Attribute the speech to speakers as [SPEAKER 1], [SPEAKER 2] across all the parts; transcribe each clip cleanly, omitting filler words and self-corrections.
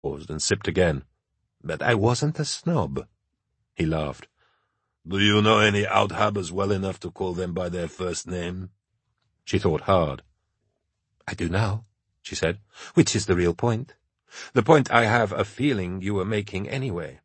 [SPEAKER 1] paused and sipped again. "But I wasn't a snob." He laughed.
[SPEAKER 2] "Do you know any out-habers well enough to call them by their first name?"
[SPEAKER 1] She thought hard. "I do now," she said, "which is the real point. The point I have a feeling you were making anyway."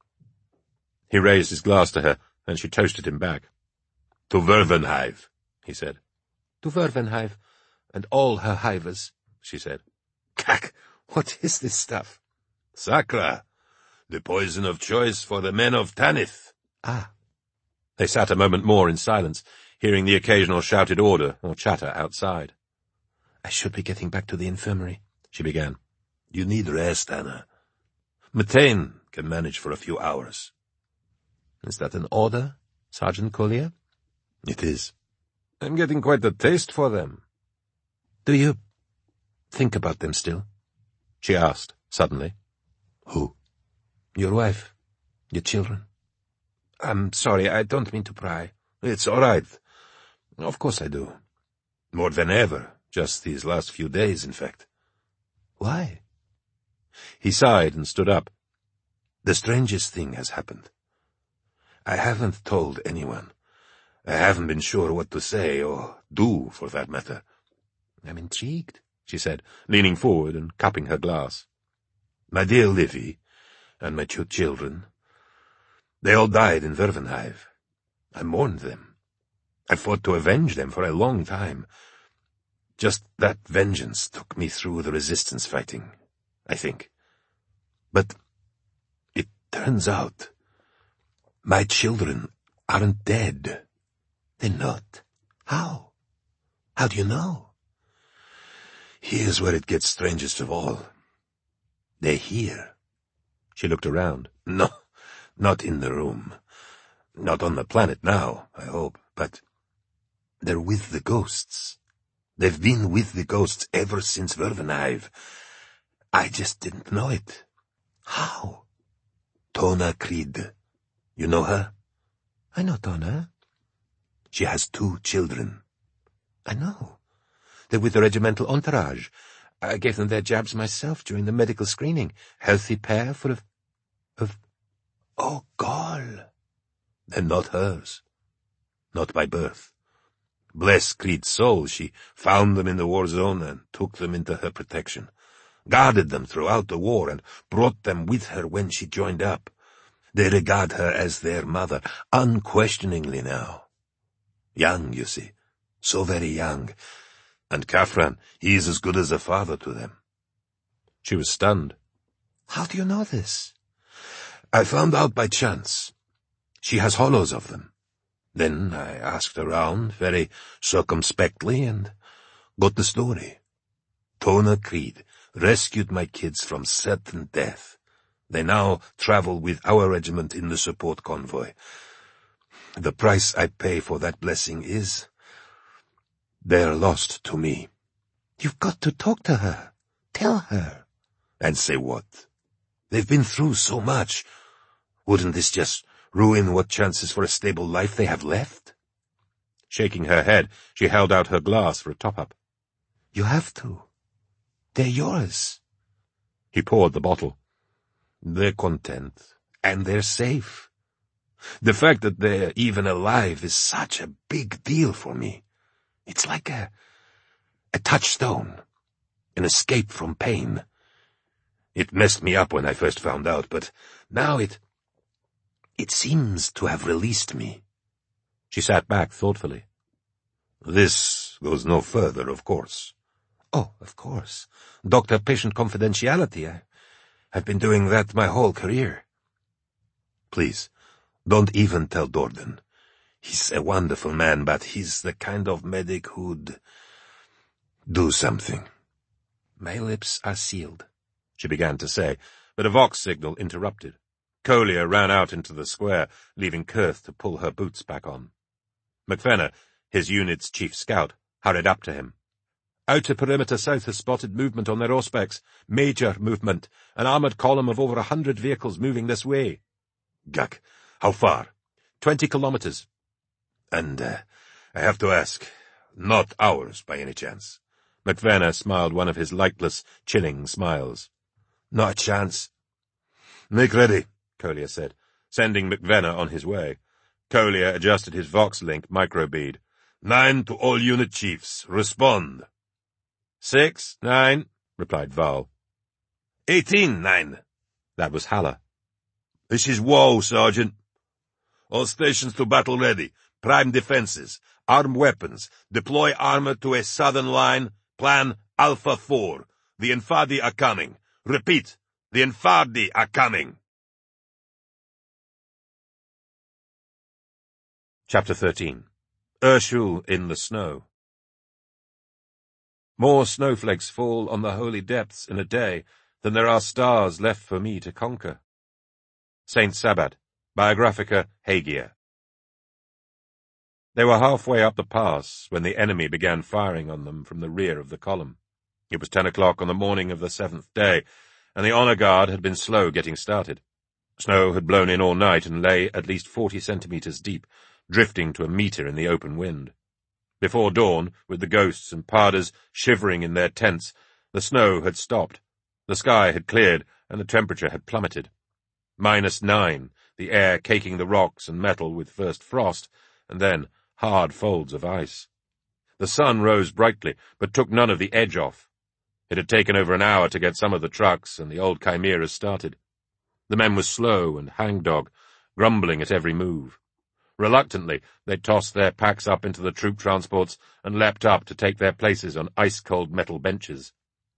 [SPEAKER 1] He raised his glass to her, and she toasted him back.
[SPEAKER 2] "To Vervenhive,"
[SPEAKER 1] he said. "To Vervenhive, and all her hivers," she said.
[SPEAKER 2] "Kak,
[SPEAKER 1] what is this stuff?"
[SPEAKER 2] "Sakra, the poison of choice for the men of Tanith."
[SPEAKER 1] "Ah." They sat a moment more in silence, hearing the occasional shouted order or chatter outside. "I should be getting back to the infirmary," she began.
[SPEAKER 2] "You need rest, Anna. Methane can manage for a few hours."
[SPEAKER 1] "Is that an order, Sergeant Collier?"
[SPEAKER 2] "It is. I'm getting quite a taste for them."
[SPEAKER 1] "Do you think about them still?" she asked, suddenly.
[SPEAKER 2] "Who?"
[SPEAKER 1] "Your wife, your children." "I'm sorry, I don't mean to pry."
[SPEAKER 2] "It's all right.
[SPEAKER 1] Of course I do."
[SPEAKER 2] More than ever, just these last few days, in fact."
[SPEAKER 1] "Why?"
[SPEAKER 2] He sighed and stood up. "The strangest thing has happened. I haven't told anyone. I haven't been sure what to say, or do, for that matter."
[SPEAKER 1] "I'm intrigued," she said, leaning forward and cupping her glass.
[SPEAKER 2] "My dear Livy, and my 2 children, they all died in Vervenhive. I mourned them. I fought to avenge them for a long time. Just that vengeance took me through the resistance fighting, I think. But it turns out my children aren't dead."
[SPEAKER 1] "They're not? How? How do you know?"
[SPEAKER 2] "Here's where it gets strangest of all. They're here."
[SPEAKER 1] She looked around.
[SPEAKER 2] "No, not in the room. Not on the planet now, I hope, but they're with the ghosts. They've been with the ghosts ever since Vervenhive. I just didn't know it."
[SPEAKER 1] "How?"
[SPEAKER 2] "Tona Creed. You know her?"
[SPEAKER 1] "I know Tona."
[SPEAKER 2] "She has 2 children."
[SPEAKER 1] "I know. They're with the regimental entourage. I gave them their jabs myself during the medical screening. Healthy pair full of...
[SPEAKER 2] Oh, Gol. They're not hers. Not by birth. Bless Creed's soul, she found them in the war zone and took them into her protection. Guarded them throughout the war and brought them with her when she joined up. They regard her as their mother, unquestioningly now. Young, you see. So very young. And Kafran, he's as good as a father to them."
[SPEAKER 1] She was stunned.
[SPEAKER 2] "How do you know this?" "I found out by chance. She has hollows of them. Then I asked around, very circumspectly, and got the story. Tona Creed rescued my kids from certain death. They now travel with our regiment in the support convoy. The price I pay for that blessing is they're lost to me."
[SPEAKER 1] "You've got to talk to her. Tell her."
[SPEAKER 2] "And say what? They've been through so much. Wouldn't this just ruin what chances for a stable life they have left?"
[SPEAKER 1] Shaking her head, she held out her glass for a top-up.
[SPEAKER 2] "You have to. They're yours."
[SPEAKER 1] He poured the bottle.
[SPEAKER 2] "They're content, and they're safe. The fact that they're even alive is such a big deal for me. It's like a touchstone, an escape from pain. It messed me up when I first found out, but now it seems to have released me."
[SPEAKER 1] She sat back thoughtfully.
[SPEAKER 2] "This goes no further, of course."
[SPEAKER 1] "Oh, of course. Doctor-patient confidentiality. I've been doing that my whole career."
[SPEAKER 2] "Please, don't even tell Dorden. He's a wonderful man, but he's the kind of medic who'd do something."
[SPEAKER 1] "My lips are sealed," she began to say, but a Vox signal interrupted. Collier ran out into the square, leaving Kurth to pull her boots back on. McFenna, his unit's chief scout, hurried up to him. "Outer perimeter south has spotted movement on their auspex. Major movement. An armoured column of over 100 vehicles moving this way."
[SPEAKER 2] "Gak, how far?"
[SPEAKER 1] 20 kilometers.
[SPEAKER 2] "And, I have to ask, not ours by any chance?"
[SPEAKER 1] McFenna smiled one of his lightless, chilling smiles.
[SPEAKER 2] Not a chance.
[SPEAKER 1] Make ready, Collier said, sending McVenna on his way. Collier adjusted his Vox-Link microbead. 9 to all unit chiefs. Respond.
[SPEAKER 2] 6, 9, replied Val.
[SPEAKER 1] 18, 9.
[SPEAKER 2] That was Haller.
[SPEAKER 1] This is Woe, Sergeant. All stations to battle ready. Prime defenses. Arm weapons. Deploy armor to a southern line. Plan Alpha 4. The Infadi are coming. Repeat, the Infadi are coming.
[SPEAKER 2] Chapter 13. Urshul in the Snow. More snowflakes fall on the holy depths in a day than there are stars left for me to conquer. Saint Sabbat, Biographica Hagia. They were halfway up the pass when the enemy began firing on them from the rear of the column. It was 10 o'clock on the morning of the 7th day, and the honor guard had been slow getting started. Snow had blown in all night and lay at least 40 centimeters deep, drifting to a meter in the open wind. Before dawn, with the ghosts and Pardas shivering in their tents, the snow had stopped. The sky had cleared, and the temperature had plummeted. -9, the air caking the rocks and metal with first frost, and then hard folds of ice. The sun rose brightly, but took none of the edge off. It had taken over an hour to get some of the trucks and the old chimeras started. The men were slow and hangdog, grumbling at every move. Reluctantly, they tossed their packs up into the troop transports and leapt up to take their places on ice-cold metal benches.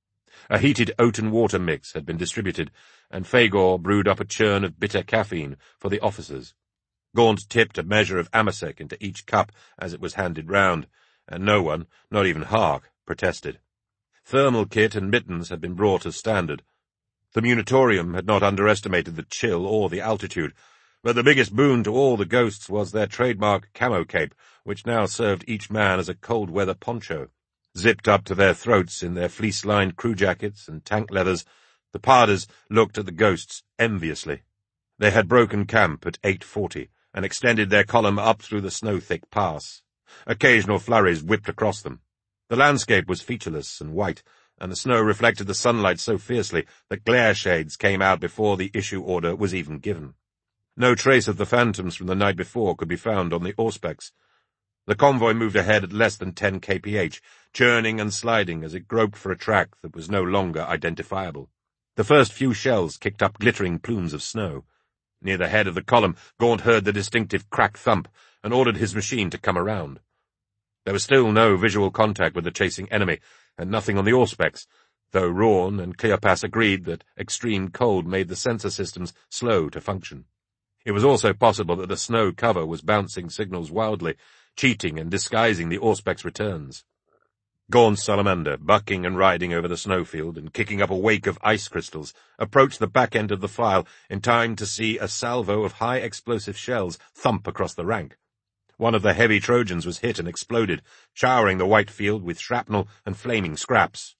[SPEAKER 2] A heated oat and water mix had been distributed, and Fagor brewed up a churn of bitter caffeine for the officers. Gaunt tipped a measure of amasec into each cup as it was handed round, and no one, not even Hark, protested. Thermal kit and mittens had been brought as standard. The munitorium had not underestimated the chill or the altitude, but the biggest boon to all the ghosts was their trademark camo cape, which now served each man as a cold-weather poncho. Zipped up to their throats in their fleece-lined crew jackets and tank leathers, the Pardas looked at the ghosts enviously. They had broken camp at 8:40 and extended their column up through the snow-thick pass. Occasional flurries whipped across them. The landscape was featureless and white, and the snow reflected the sunlight so fiercely that glare shades came out before the issue order was even given. No trace of the phantoms from the night before could be found on the Auspex. The convoy moved ahead at less than 10 kph, churning and sliding as it groped for a track that was no longer identifiable. The first few shells kicked up glittering plumes of snow. Near the head of the column, Gaunt heard the distinctive crack thump and ordered his machine to come around. There was still no visual contact with the chasing enemy, and nothing on the Auspex, though Rawn and Cleopas agreed that extreme cold made the sensor systems slow to function. It was also possible that the snow cover was bouncing signals wildly, cheating and disguising the Auspex returns. Gaunt's salamander, bucking and riding over the snowfield and kicking up a wake of ice crystals, approached the back end of the file in time to see a salvo of high-explosive shells thump across the rank. One of the heavy Trojans was hit and exploded, showering the white field with shrapnel and flaming scraps.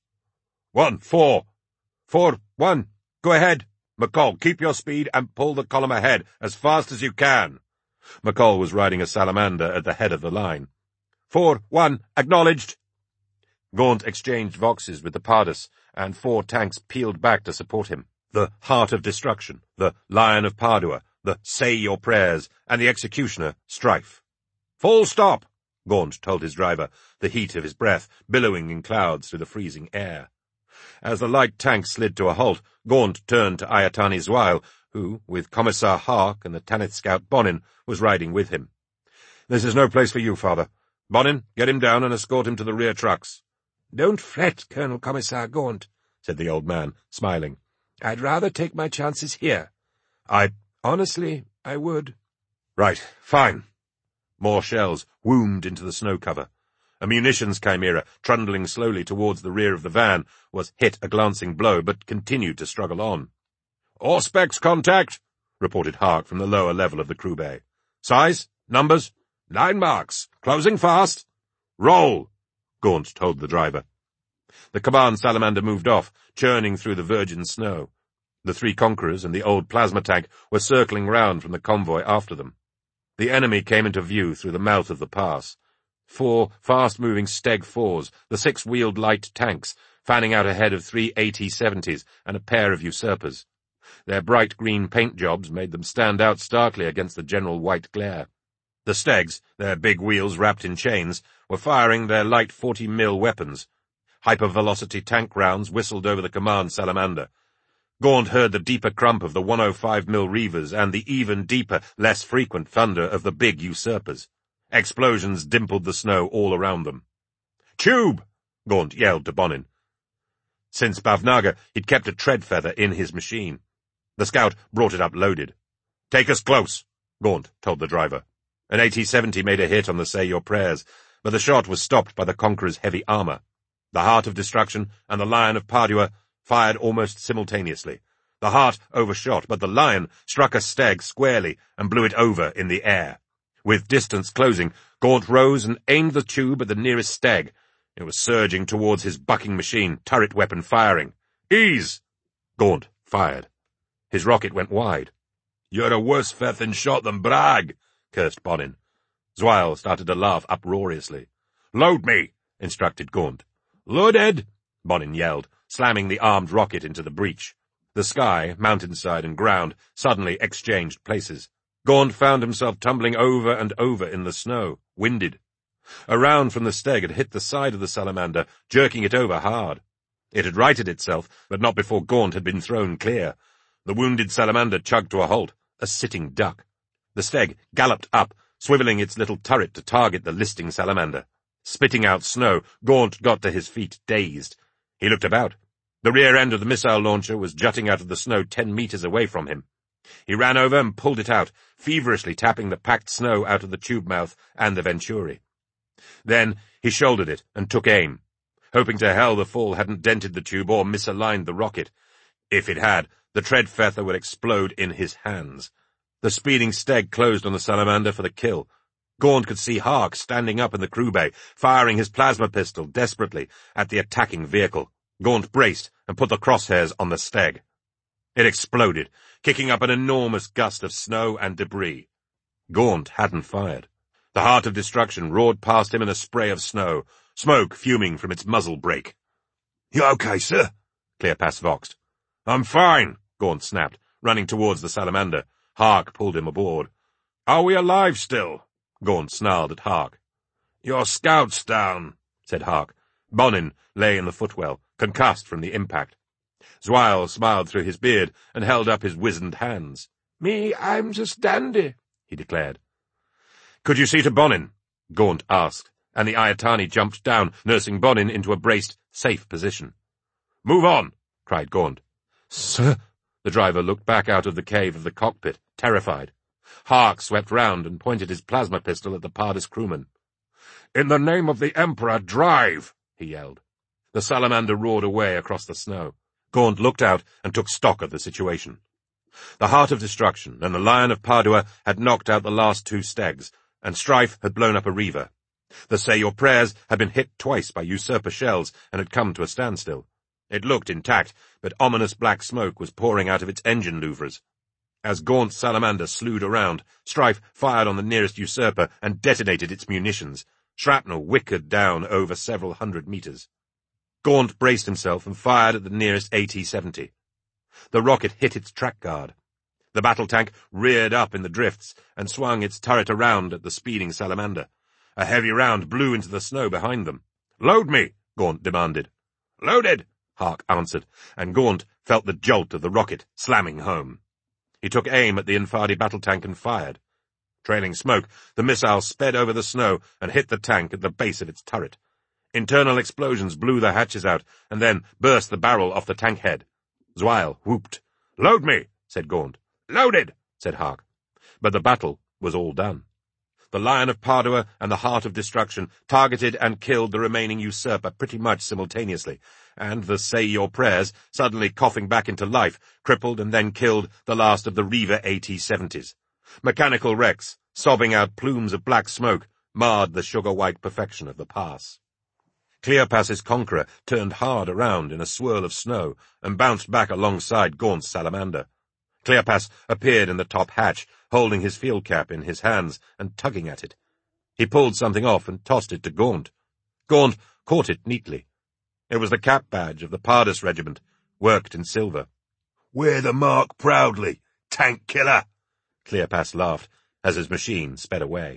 [SPEAKER 2] 1-4. 4-1. Go ahead. McCall, keep your speed and pull the column ahead as fast as you can. McCall was riding a salamander at the head of the line. 4-1. Acknowledged. Gaunt exchanged voxes with the Pardas, and 4 tanks peeled back to support him. The Heart of Destruction, the Lion of Padua, the Say Your Prayers, and the Executioner, Strife. Full stop, Gaunt told his driver, the heat of his breath billowing in clouds through the freezing air. As the light tank slid to a halt, Gaunt turned to Ayatani Zwail, who, with Commissar Hark and the Tanith scout Bonin, was riding with him. This is no place for you, Father. Bonin, get him down and escort him to the rear trucks.
[SPEAKER 3] Don't fret, Colonel Commissar Gaunt, said the old man, smiling. I'd rather take my chances here. Honestly, I would.
[SPEAKER 1] Right, fine. More shells whoomed into the snow cover. A munitions chimera, trundling slowly towards the rear of the van, was hit a glancing blow, but continued to struggle on. Auspex contact, reported Hark from the lower level of the crew bay. Size? Numbers? 9 marks. Closing fast. Roll, Gaunt told the driver. The command salamander moved off, churning through the virgin snow. The 3 Conquerors and the old plasma tank were circling round from the convoy after them. The enemy came into view through the mouth of the pass. 4 fast-moving Steg 4s, the 6-wheeled light tanks, fanning out ahead of 3 AT-70s and a pair of usurpers. Their bright green paint jobs made them stand out starkly against the general white glare. The Stegs, their big wheels wrapped in chains, were firing their light 40mm weapons. Hypervelocity tank rounds whistled over the command salamander. Gaunt heard the deeper crump of the 105mm Reavers and the even deeper, less frequent thunder of the big usurpers. Explosions dimpled the snow all around them. "Tube!" Gaunt yelled to Bonin. Since Bhavnagar, he'd kept a tread feather in his machine. The scout brought it up loaded. "Take us close," Gaunt told the driver. An AT-70 made a hit on the Say Your Prayers, but the shot was stopped by the Conqueror's heavy armor. The Heart of Destruction and the Lion of Padua fired almost simultaneously. The Heart overshot, but the Lion struck a Steg squarely and blew it over in the air. With distance closing, Gaunt rose and aimed the tube at the nearest Steg. It was surging towards his bucking machine, turret weapon firing. "Ease!" Gaunt fired. His rocket went wide. "You're a worse fethin' shot than Bragg," cursed Bonin. Zweil started to laugh uproariously. "Load me," instructed Gaunt. "Loaded!" Bonin yelled, slamming the armed rocket into the breach. The sky, mountainside, and ground suddenly exchanged places. Gaunt found himself tumbling over and over in the snow, winded. A round from the Steg had hit the side of the salamander, jerking it over hard. It had righted itself, but not before Gaunt had been thrown clear. The wounded salamander chugged to a halt, a sitting duck. The Steg galloped up, swiveling its little turret to target the listing salamander. Spitting out snow, Gaunt got to his feet, dazed. He looked about. The rear end of the missile launcher was jutting out of the snow 10 meters away from him. He ran over and pulled it out, feverishly tapping the packed snow out of the tube mouth and the Venturi. Then he shouldered it and took aim, hoping to hell the fall hadn't dented the tube or misaligned the rocket. If it had, the tread feather would explode in his hands. The speeding Steg closed on the salamander for the kill. Gaunt could see Hark standing up in the crew bay, firing his plasma pistol desperately at the attacking vehicle. Gaunt braced and put the crosshairs on the Steg. It exploded, kicking up an enormous gust of snow and debris. Gaunt hadn't fired. The Heart of Destruction roared past him in a spray of snow, smoke fuming from its muzzle brake.
[SPEAKER 2] "You okay, sir?"
[SPEAKER 1] Cleopas voxed. "I'm fine," Gaunt snapped, running towards the salamander. Hark pulled him aboard. "Are we alive still?" Gaunt snarled at Hark. "Your scout's down," said Hark. Bonin lay in the footwell, concussed from the impact. Zweil smiled through his beard and held up his wizened hands.
[SPEAKER 3] "Me, I'm just dandy," he declared.
[SPEAKER 1] "Could you see to Bonin?" Gaunt asked, and the Ayatani jumped down, nursing Bonin into a braced, safe position. "Move on!" cried Gaunt.
[SPEAKER 3] "Sir?"
[SPEAKER 1] The driver looked back out of the cave of the cockpit, terrified. Hark swept round and pointed his plasma pistol at the Pardis crewman. "In the name of the Emperor, drive!" he yelled. The salamander roared away across the snow. Gaunt looked out and took stock of the situation. The Heart of Destruction and the Lion of Padua had knocked out the last 2 Stegs, and Strife had blown up a Reaver. The Say Your Prayers had been hit twice by usurper shells and had come to a standstill. It looked intact, but ominous black smoke was pouring out of its engine louvres. As Gaunt's salamander slewed around, Strife fired on the nearest usurper and detonated its munitions. Shrapnel whickered down over several hundred meters. Gaunt braced himself and fired at the nearest AT-70. The rocket hit its track guard. The battle tank reared up in the drifts and swung its turret around at the speeding salamander. A heavy round blew into the snow behind them. "Load me!" Gaunt demanded. "Loaded!" Hark answered, and Gaunt felt the jolt of the rocket slamming home. He took aim at the Infadi battle tank and fired. Trailing smoke, the missile sped over the snow and hit the tank at the base of its turret. Internal explosions blew the hatches out and then burst the barrel off the tank head. Zweil whooped. "Load me!" said Gaunt. "Loaded!" said Hark. But the battle was all done. The Lion of Padua and the Heart of Destruction targeted and killed the remaining usurper pretty much simultaneously, and the Say Your Prayers, suddenly coughing back into life, crippled and then killed the last of the Reaver AT-70s. Mechanical wrecks, sobbing out plumes of black smoke, marred the sugar-white perfection of the pass. Cleopas's Conqueror turned hard around in a swirl of snow and bounced back alongside Gaunt's salamander. Cleopas appeared in the top hatch, holding his field cap in his hands and tugging at it. He pulled something off and tossed it to Gaunt. Gaunt caught it neatly. It was the cap badge of the Pardus Regiment, worked in silver.
[SPEAKER 2] "Wear the mark proudly, tank killer!"
[SPEAKER 1] Cleopas laughed as his machine sped away.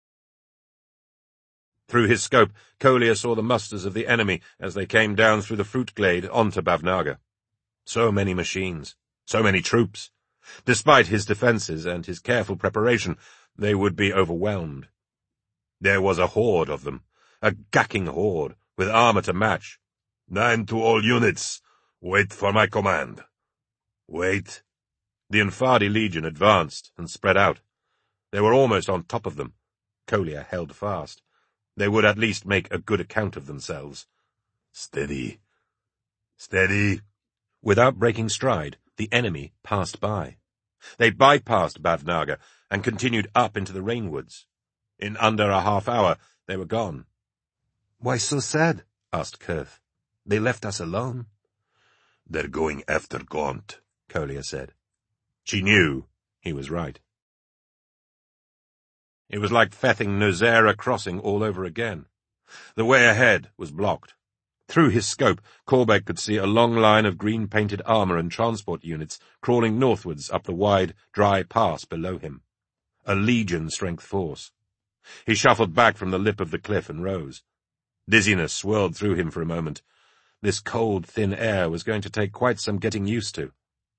[SPEAKER 1] Through his scope, Kolya saw the musters of the enemy as they came down through the fruit glade onto Bavnaga. So many machines, so many troops. Despite his defences and his careful preparation, they would be overwhelmed. There was a horde of them, a gacking horde, with armour to match.
[SPEAKER 2] "9 to all units. Wait for my command. Wait."
[SPEAKER 1] The Unfadi Legion advanced and spread out. They were almost on top of them. Kolya held fast. They would at least make a good account of themselves.
[SPEAKER 2] "Steady. Steady."
[SPEAKER 1] Without breaking stride, the enemy passed by. They bypassed Bavnaga and continued up into the rainwoods. In under a half hour, they were gone.
[SPEAKER 3] "Why so sad?" asked Kurth. "They left us alone."
[SPEAKER 2] "They're going after Gaunt,"
[SPEAKER 1] Kolya said. She knew he was right. It was like Fething Nozera Crossing all over again. The way ahead was blocked. Through his scope, Korbek could see a long line of green-painted armour and transport units crawling northwards up the wide, dry pass below him. A Legion-strength force. He shuffled back from the lip of the cliff and rose. Dizziness swirled through him for a moment. This cold, thin air was going to take quite some getting used to.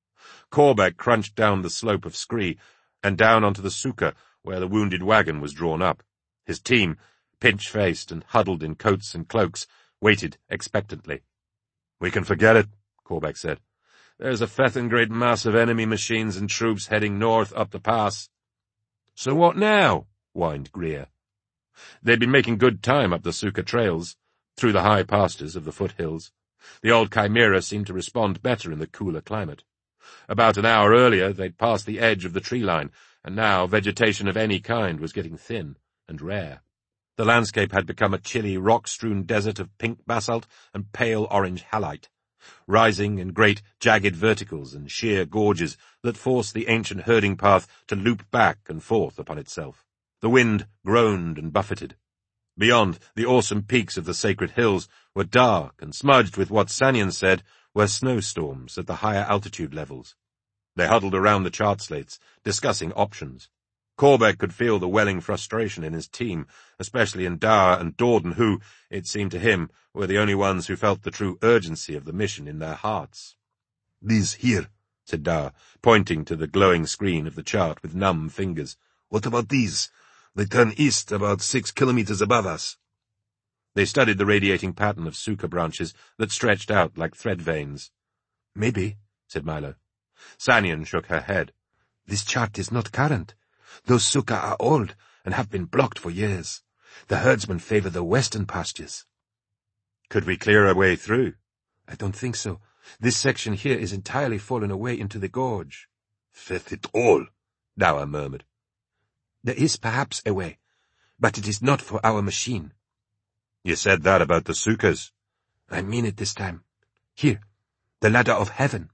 [SPEAKER 1] Korbek crunched down the slope of scree and down onto the suka where the wounded wagon was drawn up. His team, pinch-faced and huddled in coats and cloaks, waited expectantly. "We can forget it," Korbek said. "There's a Fethengrid mass of enemy machines and troops heading north up the pass." "So what now?" whined Greer. They'd been making good time up the Suka trails, through the high pastures of the foothills. The old Chimera seemed to respond better in the cooler climate. About an hour earlier, they'd passed the edge of the tree line, and now vegetation of any kind was getting thin and rare. The landscape had become a chilly, rock-strewn desert of pink basalt and pale orange halite, rising in great, jagged verticals and sheer gorges that forced the ancient herding path to loop back and forth upon itself. The wind groaned and buffeted. Beyond, the awesome peaks of the sacred hills were dark and smudged with what Sanyan said were snowstorms at the higher altitude levels. They huddled around the chart slates, discussing options. Korbek could feel the welling frustration in his team, especially in Dower and Dorden, who, it seemed to him, were the only ones who felt the true urgency of the mission in their hearts.
[SPEAKER 2] "These here,"
[SPEAKER 1] said Dower, pointing to the glowing screen of the chart with numb fingers.
[SPEAKER 2] "What about these? They turn east about 6 kilometers above us."
[SPEAKER 1] They studied the radiating pattern of Suka branches that stretched out like thread veins.
[SPEAKER 3] "Maybe," said Milo.
[SPEAKER 1] Sanyan shook her head.
[SPEAKER 3] "This chart is not current. Those Suka are old and have been blocked for years. The herdsmen favor the western pastures."
[SPEAKER 1] "Could we clear our way through?"
[SPEAKER 3] "I don't think so. This section here is entirely fallen away into the gorge."
[SPEAKER 2] "Feth it all,"
[SPEAKER 1] Dower murmured.
[SPEAKER 3] "There is perhaps a way, but it is not for our machine."
[SPEAKER 1] "You said that about the Sukas."
[SPEAKER 3] "I mean it this time. Here, the ladder of heaven."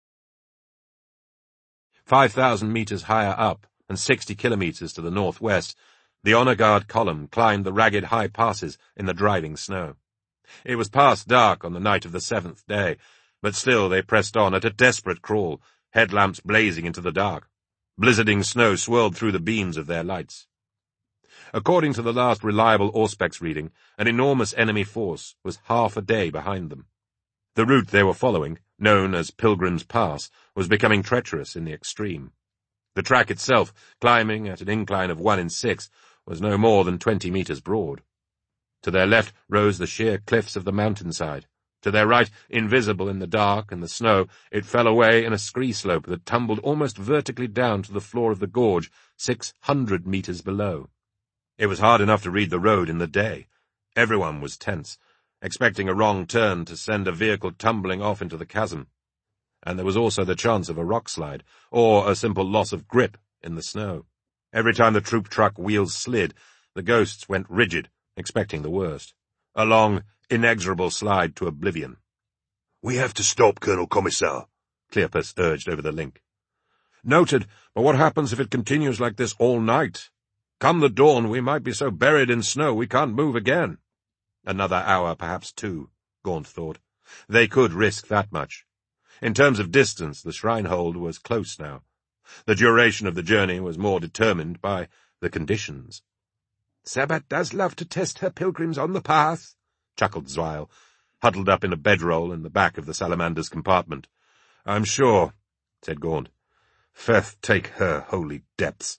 [SPEAKER 1] 5,000 meters higher up, and 60 kilometers to the northwest, the honor guard column climbed the ragged high passes in the driving snow. It was past dark on the night of the 7th day, but still they pressed on at a desperate crawl, headlamps blazing into the dark. Blizzarding snow swirled through the beams of their lights. According to the last reliable Auspex reading, an enormous enemy force was half a day behind them. The route they were following, known as Pilgrim's Pass, was becoming treacherous in the extreme. The track itself, climbing at an incline of 1 in 6, was no more than 20 meters broad. To their left rose the sheer cliffs of the mountainside. To their right, invisible in the dark and the snow, it fell away in a scree slope that tumbled almost vertically down to the floor of the gorge, 600 meters below. It was hard enough to read the road in the day. Everyone was tense, expecting a wrong turn to send a vehicle tumbling off into the chasm. And there was also the chance of a rock slide, or a simple loss of grip in the snow. Every time the troop truck wheels slid, the ghosts went rigid, expecting the worst. A long, inexorable slide to oblivion.
[SPEAKER 2] "We have to stop, Colonel Commissar,"
[SPEAKER 1] Cleopas urged over the link.
[SPEAKER 3] "Noted, but what happens if it continues like this all night? Come the dawn, we might be so buried in snow we can't move again."
[SPEAKER 1] Another hour, perhaps 2. Gaunt thought. They could risk that much. In terms of distance, the Schreinehold was close now. The duration of the journey was more determined by the conditions.
[SPEAKER 3] "Sabbat does love to test her pilgrims on the path," chuckled Zweil,
[SPEAKER 1] huddled up in a bedroll in the back of the Salamander's compartment. "I'm sure," said Gaunt. "Feth take her holy depths."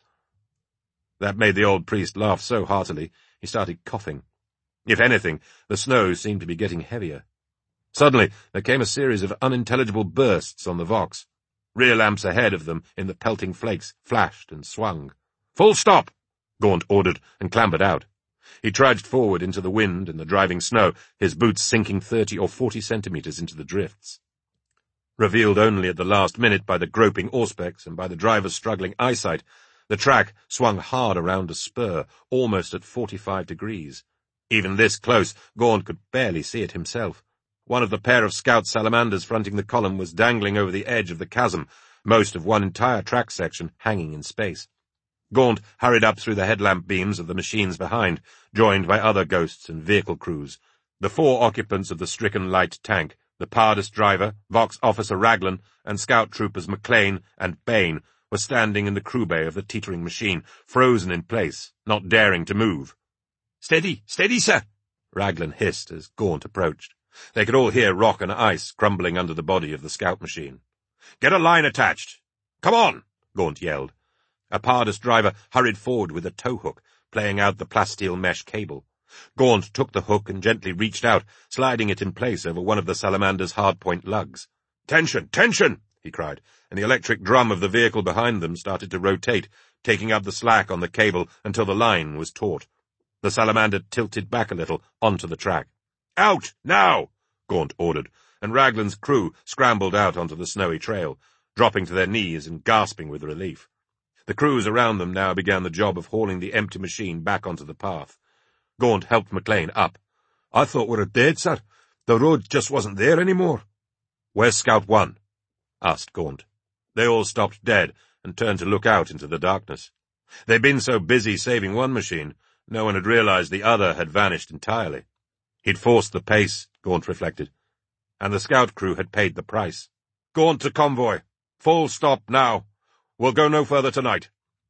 [SPEAKER 1] That made the old priest laugh so heartily he started coughing. If anything, the snow seemed to be getting heavier. Suddenly there came a series of unintelligible bursts on the Vox. Rear lamps ahead of them in the pelting flakes flashed and swung. "Full stop!" Gaunt ordered, and clambered out. He trudged forward into the wind and the driving snow, his boots sinking 30 or 40 centimetres into the drifts. Revealed only at the last minute by the groping Auspex and by the driver's struggling eyesight, the track swung hard around a spur, almost at 45 degrees. Even this close, Gaunt could barely see it himself. One of the pair of scout salamanders fronting the column was dangling over the edge of the chasm, most of one entire track section hanging in space. Gaunt hurried up through the headlamp beams of the machines behind, joined by other ghosts and vehicle crews. The 4 occupants of the stricken light tank, the PARDIS driver, Vox officer Raglan, and scout troopers McLean and Bain, were standing in the crew bay of the teetering machine, frozen in place, not daring to move.
[SPEAKER 3] Steady, sir,"
[SPEAKER 1] Raglan hissed as Gaunt approached. They could all hear rock and ice crumbling under the body of the scout machine. "Get a line attached!" "Come on!" Gaunt yelled. A PARDIS driver hurried forward with a tow hook, playing out the plasteel mesh cable. Gaunt took the hook and gently reached out, sliding it in place over one of the Salamander's hardpoint lugs. "Tension! Tension!" he cried, and the electric drum of the vehicle behind them started to rotate, taking up the slack on the cable until the line was taut. The Salamander tilted back a little onto the track. "Out, now!" Gaunt ordered, and Raglan's crew scrambled out onto the snowy trail, dropping to their knees and gasping with relief. The crews around them now began the job of hauling the empty machine back onto the path. Gaunt helped McLean up.
[SPEAKER 3] "I thought we were dead, sir. The road just wasn't there any more."
[SPEAKER 1] "Where's Scout 1? Asked Gaunt. They all stopped dead and turned to look out into the darkness. They'd been so busy saving one machine, no one had realized the other had vanished entirely. He'd forced the pace, Gaunt reflected, and the scout crew had paid the price. "Gaunt to convoy. Full stop now. We'll go no further tonight."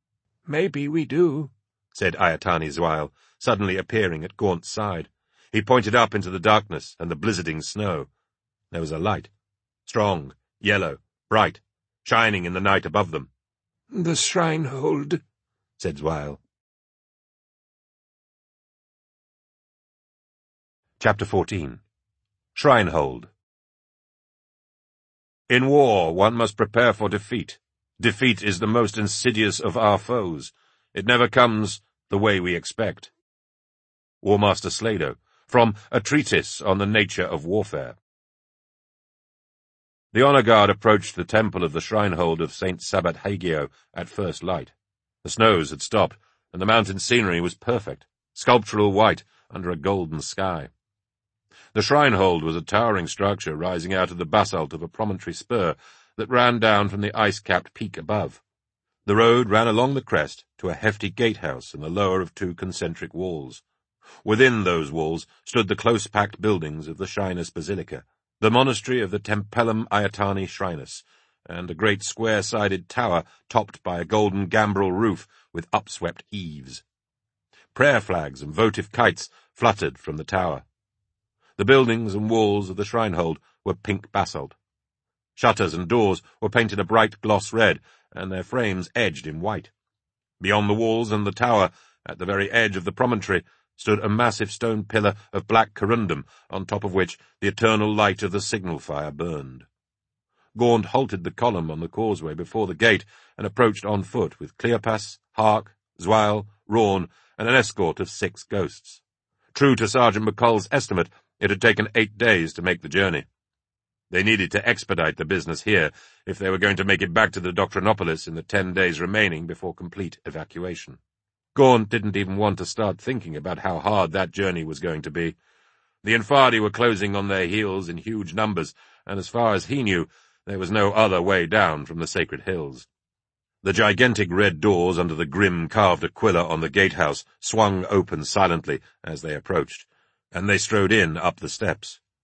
[SPEAKER 3] "Maybe we do,"
[SPEAKER 1] said Ayatani Zweil, suddenly appearing at Gaunt's side. He pointed up into the darkness and the blizzarding snow. There was a light, strong, yellow, bright, shining in the night above them.
[SPEAKER 3] "The Schreinehold,"
[SPEAKER 1] said Zweil. Chapter 14. Schreinehold. In war, one must prepare for defeat. Defeat is the most insidious of our foes. It never comes the way we expect. War Master Slado, from A Treatise on the Nature of Warfare. The honor guard approached the temple of the Schreinehold of St. Sabbat Hagio at first light. The snows had stopped, and the mountain scenery was perfect, sculptural white under a golden sky. The Schreinehold was a towering structure rising out of the basalt of a promontory spur that ran down from the ice-capped peak above. The road ran along the crest to a hefty gatehouse in the lower of 2 concentric walls. Within those walls stood the close-packed buildings of the Shriners Basilica, the monastery of the Tempellum Ayatani Shriners, and a great square-sided tower topped by a golden gambrel roof with upswept eaves. Prayer flags and votive kites fluttered from the tower. The buildings and walls of the Schreinehold were pink basalt. Shutters and doors were painted a bright gloss red, and their frames edged in white. Beyond the walls and the tower, at the very edge of the promontory, stood a massive stone pillar of black corundum, on top of which the eternal light of the signal fire burned. Gaunt halted the column on the causeway before the gate and approached on foot with Cleopas, Hark, Zweil, Rawn, and an escort of 6 ghosts. True to Sergeant McCall's estimate, it had taken 8 days to make the journey. They needed to expedite the business here if they were going to make it back to the Doctrinopolis in the 10 days remaining before complete evacuation. Gaunt didn't even want to start thinking about how hard that journey was going to be. The Infadi were closing on their heels in huge numbers, and as far as he knew, there was no other way down from the Sacred Hills. The gigantic red doors under the grim carved aquila on the gatehouse swung open silently as they approached, and they strode in up the steps.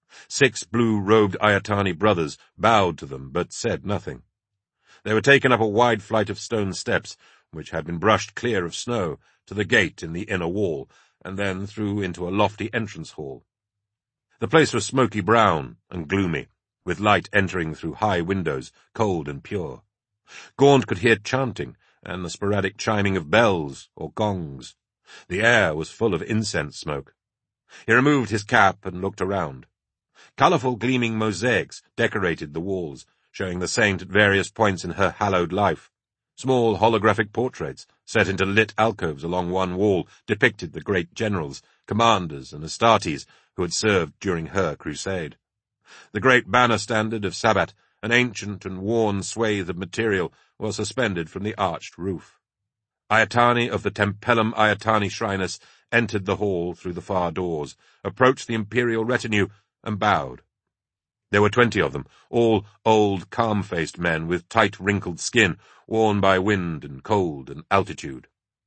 [SPEAKER 1] 6 blue-robed Ayatani brothers bowed to them, but said nothing. They were taken up a wide flight of stone steps, which had been brushed clear of snow, to the gate in the inner wall, and then through into a lofty entrance hall. The place was smoky brown and gloomy, with light entering through high windows, cold and pure. Gaunt could hear chanting and the sporadic chiming of bells or gongs. The air was full of incense smoke. He removed his cap and looked around. Colourful gleaming mosaics decorated the walls, showing the saint at various points in her hallowed life. Small holographic portraits, set into lit alcoves along one wall, depicted the great generals, commanders, and Astartes who had served during her crusade. The great banner standard of Sabbat, an ancient and worn swathe of material, was suspended from the arched roof. Ayatani of the Tempellum Ayatani Shriners entered the hall through the far doors, approached the imperial retinue, and bowed. There were 20 of them, all old, calm-faced men with tight, wrinkled skin, worn by wind and cold and altitude.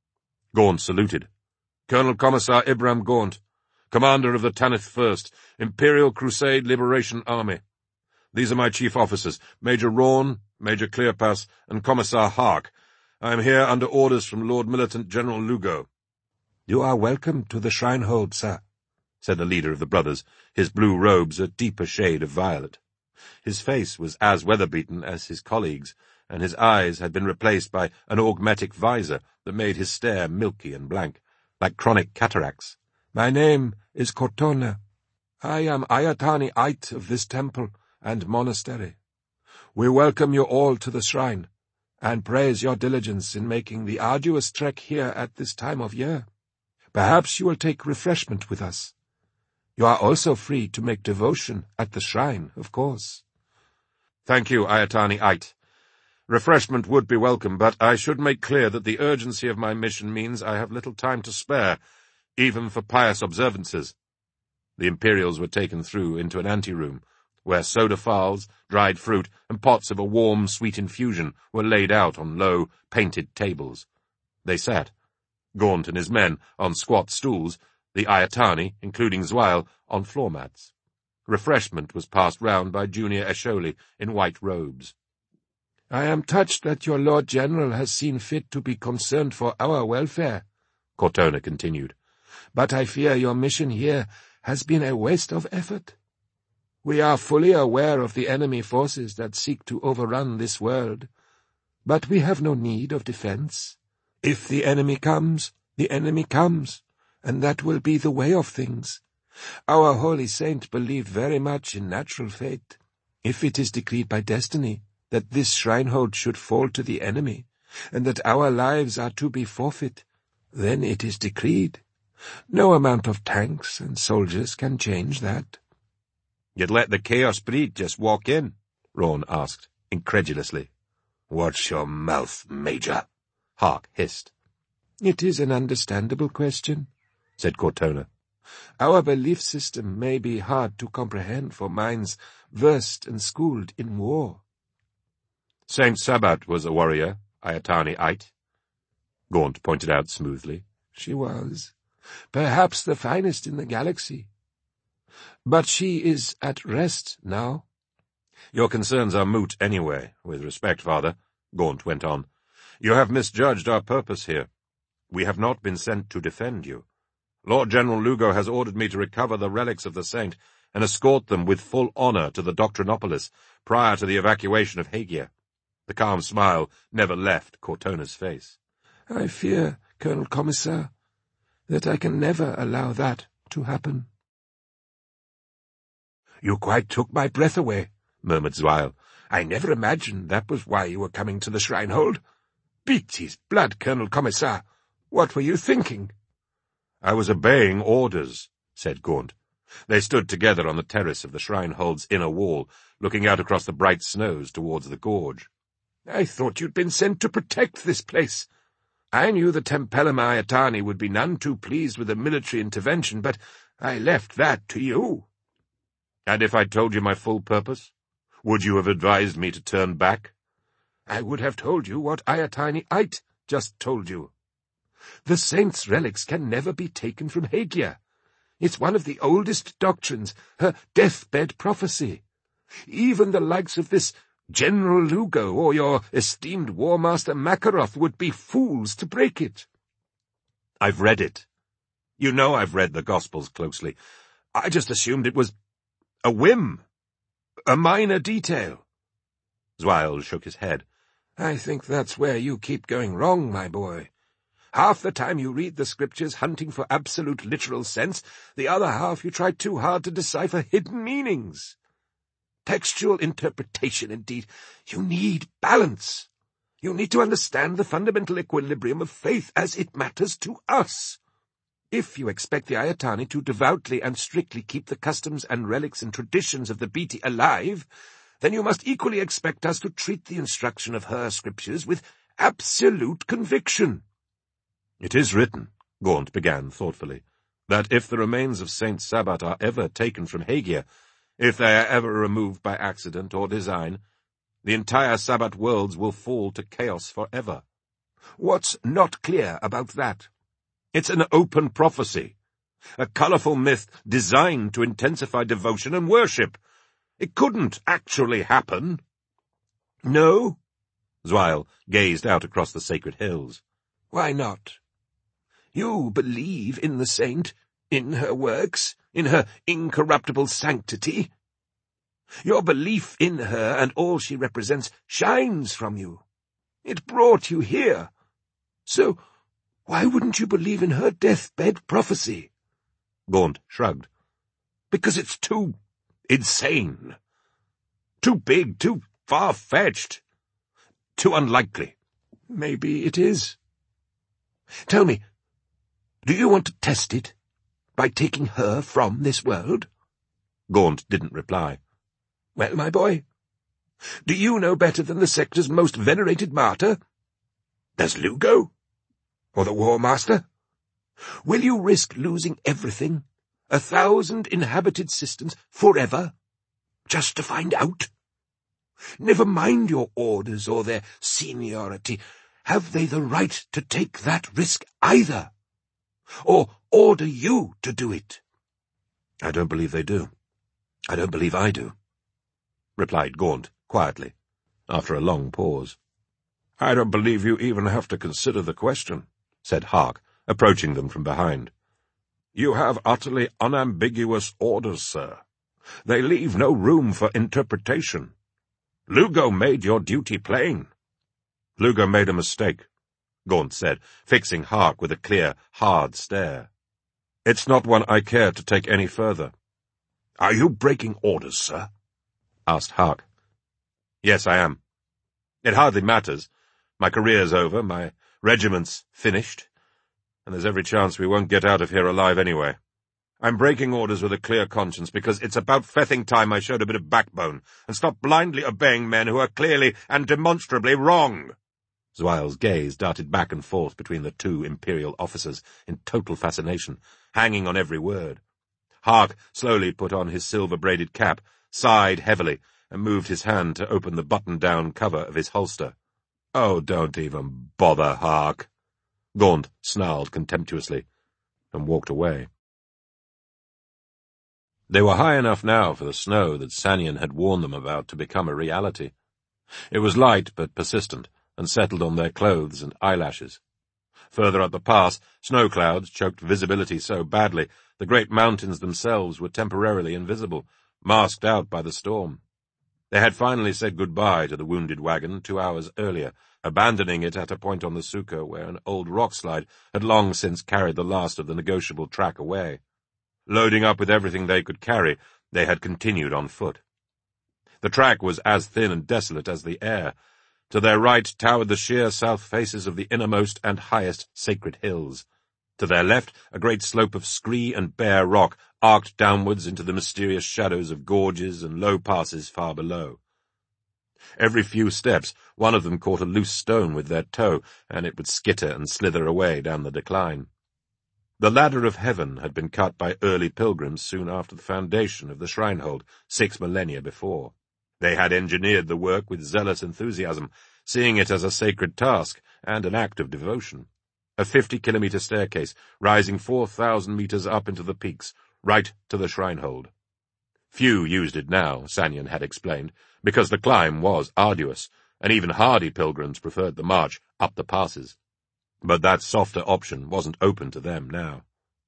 [SPEAKER 1] Gaunt saluted. "Colonel Commissar Ibram Gaunt, commander of the Tanith First, Imperial Crusade Liberation Army. These are my chief officers, Major Rawn, Major Cleopas, and Commissar Hark. I am here under orders from Lord Militant General Lugo."
[SPEAKER 3] "You are welcome to the Shrinehold, sir," said the leader of the brothers, his blue robes a deeper shade of violet. His face was as weather-beaten as his colleagues', and his eyes had been replaced by an augmetic visor that made his stare milky and blank, like chronic cataracts. "My name is Cortona. I am Ayatani Ait of this temple and monastery. We welcome you all to the shrine, and praise your diligence in making the arduous trek here at this time of year. Perhaps you will take refreshment with us. You are also free to make devotion at the shrine, of course."
[SPEAKER 1] "Thank you, Ayatani Ait. Refreshment would be welcome, but I should make clear that the urgency of my mission means I have little time to spare, even for pious observances." The Imperials were taken through into an anteroom, where soda fowls, dried fruit, and pots of a warm, sweet infusion were laid out on low, painted tables. They sat, Gaunt and his men on squat stools, the Ayatani, including Zweil, on floor mats. Refreshment was passed round by Junior Esholi in white robes.
[SPEAKER 3] "I am touched that your Lord General has seen fit to be concerned for our welfare," Cortona continued, "but I fear your mission here has been a waste of effort. We are fully aware of the enemy forces that seek to overrun this world, but we have no need of defense. If the enemy comes, and that will be the way of things. Our holy saint believed very much in natural fate. If it is decreed by destiny that this Shrinehold should fall to the enemy, and that our lives are to be forfeit, then it is decreed. No amount of tanks and soldiers can change that."
[SPEAKER 1] "You'd let the Chaos Breed just walk in?" Rawn asked, incredulously.
[SPEAKER 2] "Watch your mouth, Major,"
[SPEAKER 1] Hark hissed.
[SPEAKER 3] "It is an understandable question," said Cortona. "Our belief system may be hard to comprehend for minds versed and schooled in war."
[SPEAKER 1] "Saint Sabbat was a warrior, Ayatani Ait," Gaunt pointed out smoothly.
[SPEAKER 3] "She was. Perhaps the finest in the galaxy. But she is at rest now."
[SPEAKER 1] "Your concerns are moot anyway, with respect, Father," Gaunt went on. "You have misjudged our purpose here. We have not been sent to defend you. Lord General Lugo has ordered me to recover the relics of the saint and escort them with full honor to the Doctrinopolis prior to the evacuation of Hagia." The calm smile never left Cortona's face.
[SPEAKER 3] "I fear, Colonel Commissar, that I can never allow that to happen." "You quite took my breath away," murmured Zweil. "I never imagined that was why you were coming to the Shrinehold. Beatty's blood, Colonel Commissar. What were you thinking?"
[SPEAKER 1] "I was obeying orders," said Gaunt. They stood together on the terrace of the Shrinehold's inner wall, looking out across the bright snows towards the gorge.
[SPEAKER 3] "I thought you'd been sent to protect this place. I knew the Tempellum Ayatani would be none too pleased with a military intervention, but I left that to you."
[SPEAKER 1] "And if I'd told you my full purpose, would you have advised me to turn back?"
[SPEAKER 3] "I would have told you what Ayatani Ait just told you. The saint's relics can never be taken from Hagia. It's one of the oldest doctrines, her deathbed prophecy. Even the likes of this General Lugo or your esteemed War Master Makaroth would be fools to break it.
[SPEAKER 1] I've read it. You know I've read the Gospels closely. I just assumed it was a whim, a minor detail. Zweil shook his head.
[SPEAKER 3] I think that's where you keep going wrong, my boy. Half the time you read the scriptures hunting for absolute literal sense, the other half you try too hard to decipher hidden meanings. Textual interpretation, indeed. You need balance. You need to understand the fundamental equilibrium of faith as it matters to us. If you expect the Ayatani to devoutly and strictly keep the customs and relics and traditions of the Beti alive, then you must equally expect us to treat the instruction of her scriptures with absolute conviction.
[SPEAKER 1] It is written, Gaunt began thoughtfully, that if the remains of Saint Sabbat are ever taken from Hagia, if they are ever removed by accident or design, the entire Sabbat worlds will fall to chaos forever.
[SPEAKER 3] What's not clear about that?
[SPEAKER 1] It's an open prophecy, a colourful myth designed to intensify devotion and worship. It couldn't actually happen.
[SPEAKER 3] No?
[SPEAKER 1] Zweil gazed out across the sacred hills.
[SPEAKER 3] Why not? You believe in the saint, in her works, in her incorruptible sanctity. Your belief in her and all she represents shines from you. It brought you here. So, why wouldn't you believe in her deathbed prophecy?
[SPEAKER 1] Gaunt shrugged.
[SPEAKER 3] Because it's too insane.
[SPEAKER 1] Too big, too far-fetched. Too unlikely.
[SPEAKER 3] Maybe it is. Tell me, do you want to test it by taking her from this world?
[SPEAKER 1] Gaunt didn't reply.
[SPEAKER 3] Well, my boy, do you know better than the sector's most venerated martyr? Does Lugo? Or the War Master? Will you risk losing everything, 1,000 inhabited systems, forever, just to find out? Never mind your orders or their seniority. Have they the right to take that risk either? Or order you to do it?
[SPEAKER 1] I don't believe they do. I don't believe I do, replied Gaunt quietly, after a long pause.
[SPEAKER 2] I don't believe you even have to consider the question, said Hark, approaching them from behind. You have utterly unambiguous orders, sir. They leave no room for interpretation. Lugo made your duty plain.
[SPEAKER 1] Lugo made a mistake, Gaunt said, fixing Hark with a clear, hard stare.
[SPEAKER 2] It's not one I care to take any further.
[SPEAKER 3] Are you breaking orders, sir?
[SPEAKER 1] Asked Hark. Yes, I am. It hardly matters. My career's over, my regiment's finished, and there's every chance we won't get out of here alive anyway. I'm breaking orders with a clear conscience because it's about fething time I showed a bit of backbone and stopped blindly obeying men who are clearly and demonstrably wrong. Zweil's gaze darted back and forth between the two Imperial officers in total fascination, hanging on every word. Hark slowly put on his silver-braided cap, sighed heavily, and moved his hand to open the button-down cover of his holster.
[SPEAKER 2] Oh, don't even bother, Hark,
[SPEAKER 1] Gaunt snarled contemptuously, and walked away. They were high enough now for the snow that Sanion had warned them about to become a reality. It was light but persistent, and settled on their clothes and eyelashes. Further up the pass, snow clouds choked visibility so badly the great mountains themselves were temporarily invisible, masked out by the storm. They had finally said goodbye to the wounded wagon 2 hours earlier, abandoning it at a point on the Suka where an old rockslide had long since carried the last of the negotiable track away. Loading up with everything they could carry, they had continued on foot. The track was as thin and desolate as the air. To their right towered the sheer south faces of the innermost and highest sacred hills. To their left, a great slope of scree and bare rock arced downwards into the mysterious shadows of gorges and low passes far below. Every few steps, one of them caught a loose stone with their toe, and it would skitter and slither away down the decline. The ladder of heaven had been cut by early pilgrims soon after the foundation of the Shrinehold, 6 millennia before. They had engineered the work with zealous enthusiasm, seeing it as a sacred task and an act of devotion. A 50-kilometre staircase, rising 4,000 meters up into the peaks, right to the Shrinehold. Few used it now, Sanyon had explained, because the climb was arduous, and even hardy pilgrims preferred the march up the passes. But that softer option wasn't open to them now.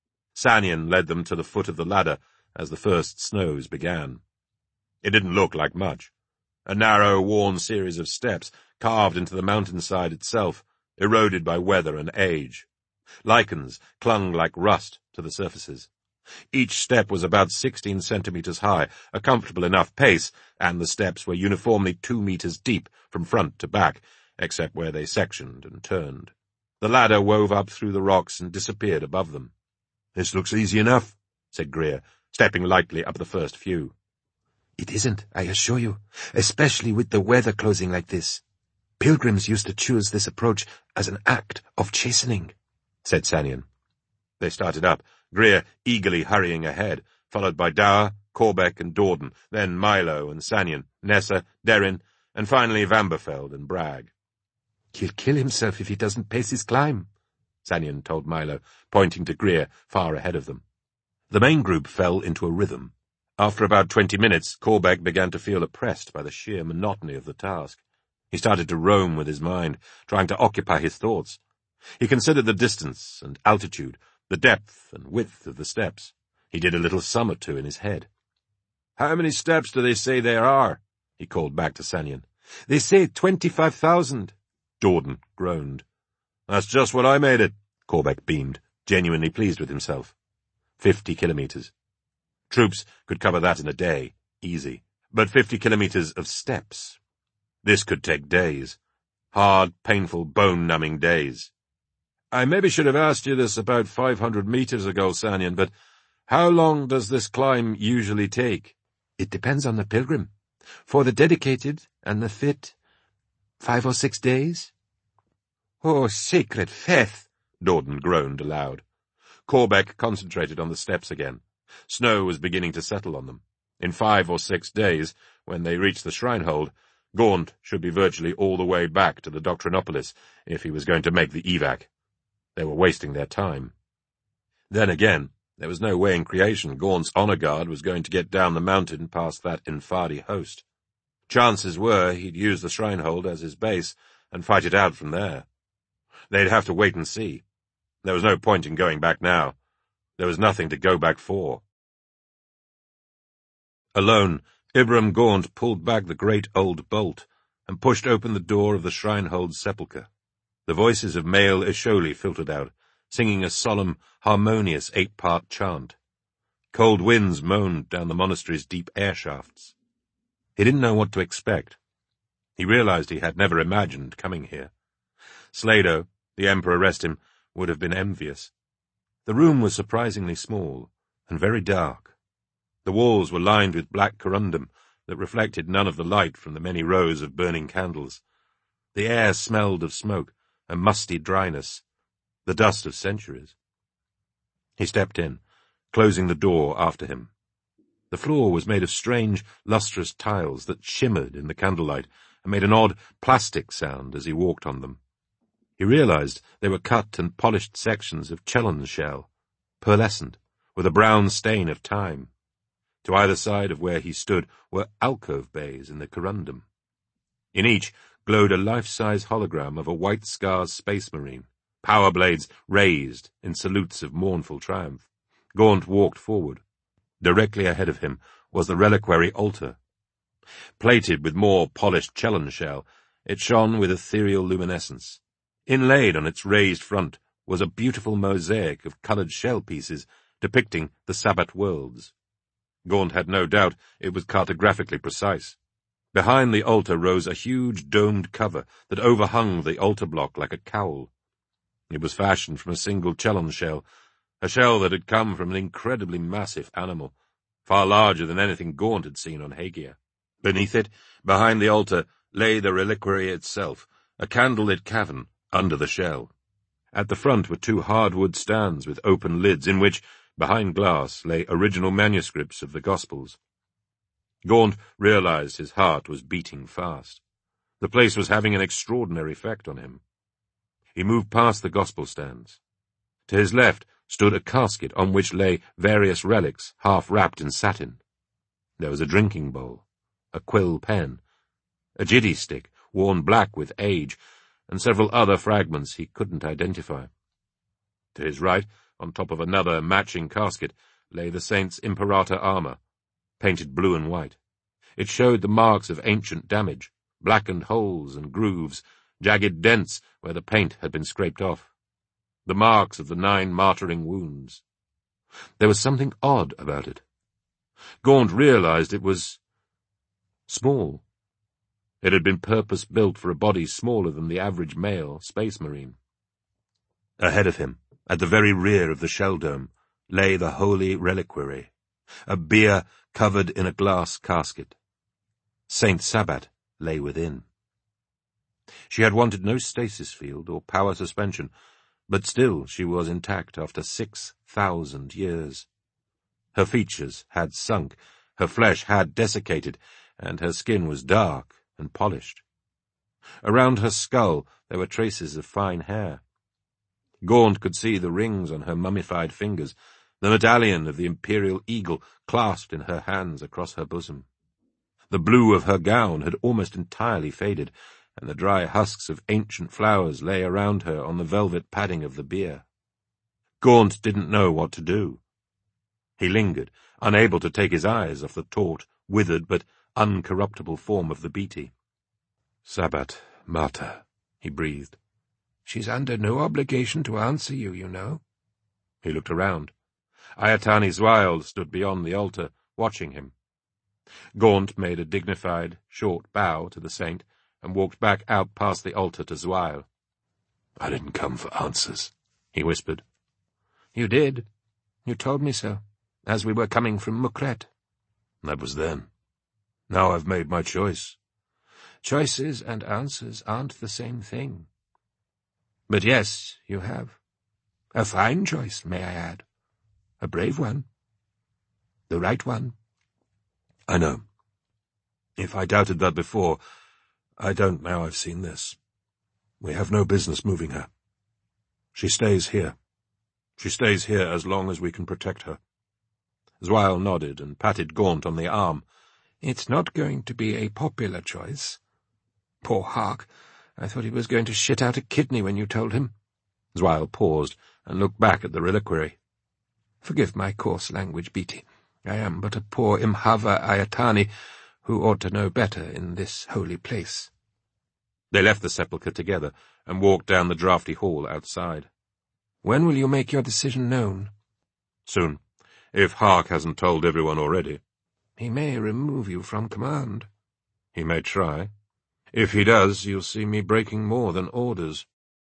[SPEAKER 1] Sanyon led them to the foot of the ladder as the first snows began. It didn't look like much. A narrow, worn series of steps carved into the mountainside itself, eroded by weather and age. Lichens clung like rust to the surfaces. Each step was about 16 centimeters high, a comfortable enough pace, and the steps were uniformly 2 meters deep from front to back, except where they sectioned and turned. The ladder wove up through the rocks and disappeared above them.
[SPEAKER 2] "This looks easy enough,"
[SPEAKER 1] said Greer, stepping lightly up the first few.
[SPEAKER 3] "It isn't, I assure you, especially with the weather closing like this. Pilgrims used to choose this approach as an act of chastening," said Sanyon.
[SPEAKER 1] They started up, Greer eagerly hurrying ahead, followed by Dower, Corbeck, and Dorden, then Milo and Sanyon, Nessa, Derrin, and finally Vanberfeld and Bragg.
[SPEAKER 3] "He'll kill himself if he doesn't pace his climb,"
[SPEAKER 1] Sanyon told Milo, pointing to Greer far ahead of them. The main group fell into a rhythm. After about 20 minutes, Corbeck began to feel oppressed by the sheer monotony of the task. He started to roam with his mind, trying to occupy his thoughts. He considered the distance and altitude, the depth and width of the steps. He did a little sum or two in his head. "How many steps do they say there are?" he called back to Sanyon.
[SPEAKER 3] "They say 25,000.
[SPEAKER 1] Dorden groaned. "That's just what I made it," Corbeck beamed, genuinely pleased with himself. 50 kilometers. Troops could cover that in a day, easy. But 50 kilometers of steps. This could take days. Hard, painful, bone-numbing days. "I maybe should have asked you this about 500 meters ago, Sanyon, but how long does this climb usually take?"
[SPEAKER 3] "It depends on the pilgrim. For the dedicated and the fit, 5 or 6 days.
[SPEAKER 1] "Oh, sacred faith!" Dorden groaned aloud. Corbeck concentrated on the steps again. Snow was beginning to settle on them. In 5 or 6 days, when they reached the Shrinehold, Gaunt should be virtually all the way back to the Doctrinopolis if he was going to make the evac. They were wasting their time. Then again, there was no way in creation Gaunt's honor guard was going to get down the mountain past that Infadi host. Chances were he'd use the Shrinehold as his base and fight it out from there. They'd have to wait and see. There was no point in going back now. There was nothing to go back for. Alone, Ibram Gaunt pulled back the great old bolt and pushed open the door of the Shrinehold's sepulchre. The voices of male Isholi filtered out, singing a solemn, harmonious 8-part chant. Cold winds moaned down the monastery's deep air shafts. He didn't know what to expect. He realized he had never imagined coming here. Slado, the emperor rest him, would have been envious. The room was surprisingly small and very dark. The walls were lined with black corundum that reflected none of the light from the many rows of burning candles. The air smelled of smoke and musty dryness, the dust of centuries. He stepped in, closing the door after him. The floor was made of strange, lustrous tiles that shimmered in the candlelight and made an odd plastic sound as he walked on them. He realized they were cut and polished sections of chelon shell, pearlescent, with a brown stain of time. To either side of where he stood were alcove bays in the corundum. In each glowed a life-size hologram of a White Scars space marine, power blades raised in salutes of mournful triumph. Gaunt walked forward. Directly ahead of him was the reliquary altar. Plated with more polished chelon shell, it shone with ethereal luminescence. Inlaid on its raised front was a beautiful mosaic of coloured shell pieces depicting the Sabbat worlds. Gaunt had no doubt it was cartographically precise. Behind the altar rose a huge domed cover that overhung the altar block like a cowl. It was fashioned from a single chelon shell, a shell that had come from an incredibly massive animal, far larger than anything Gaunt had seen on Hagia. Beneath it, behind the altar, lay the reliquary itself, a candlelit cavern under the shell. At the front were 2 hardwood stands with open lids in which, behind glass, lay original manuscripts of the Gospels. Gaunt realized his heart was beating fast. The place was having an extraordinary effect on him. He moved past the Gospel stands. To his left stood a casket on which lay various relics half wrapped in satin. There was a drinking bowl, a quill pen, a jiddy stick worn black with age, and several other fragments he couldn't identify. To his right, on top of another matching casket, lay the saint's imperator armor, painted blue and white. It showed the marks of ancient damage, blackened holes and grooves, jagged dents where the paint had been scraped off, the marks of the 9 martyring wounds. There was something odd about it. Gaunt realized it was small. It had been purpose-built for a body smaller than the average male space marine. Ahead of him, at the very rear of the shell dome, lay the holy reliquary, a bier covered in a glass casket. Saint Sabbat lay within. She had wanted no stasis field or power suspension, but still she was intact after 6,000 years. Her features had sunk, her flesh had desiccated, and her skin was dark and polished. Around her skull there were traces of fine hair. Gaunt could see the rings on her mummified fingers, the medallion of the imperial eagle clasped in her hands across her bosom. The blue of her gown had almost entirely faded, and the dry husks of ancient flowers lay around her on the velvet padding of the bier. Gaunt didn't know what to do. He lingered, unable to take his eyes off the taut, withered but uncorruptible form of the Beatty. "Sabbat, Mater," he breathed.
[SPEAKER 3] "She's under no obligation to answer you, you know."
[SPEAKER 1] He looked around. Ayatani Zweil stood beyond the altar, watching him. Gaunt made a dignified, short bow to the saint and walked back out past the altar to Zweil.
[SPEAKER 2] "I didn't come for answers," he whispered.
[SPEAKER 3] "You did. You told me so, as we were coming from Mukret."
[SPEAKER 2] "That was then. Now I've made my choice."
[SPEAKER 3] "Choices and answers aren't the same thing. But yes, you have. A fine choice, may I add. A brave one. The right one."
[SPEAKER 2] "I know. If I doubted that before, I don't now I've seen this. We have no business moving her. She stays here. She stays here as long as we can protect her."
[SPEAKER 1] Zweil nodded and patted Gaunt on the arm.
[SPEAKER 3] "It's not going to be a popular choice. Poor Hark. I thought he was going to shit out a kidney when you told him."
[SPEAKER 1] Zweil paused and looked back at the reliquary.
[SPEAKER 3] "Forgive my coarse language, Beatty. I am but a poor Imhava Ayatani who ought to know better in this holy place."
[SPEAKER 1] They left the sepulchre together and walked down the draughty hall outside.
[SPEAKER 3] "When will you make your decision known?"
[SPEAKER 1] "Soon, if Hark hasn't told everyone already."
[SPEAKER 3] "He may remove you from command."
[SPEAKER 1] "He may try. If he does, you'll see me breaking more than orders."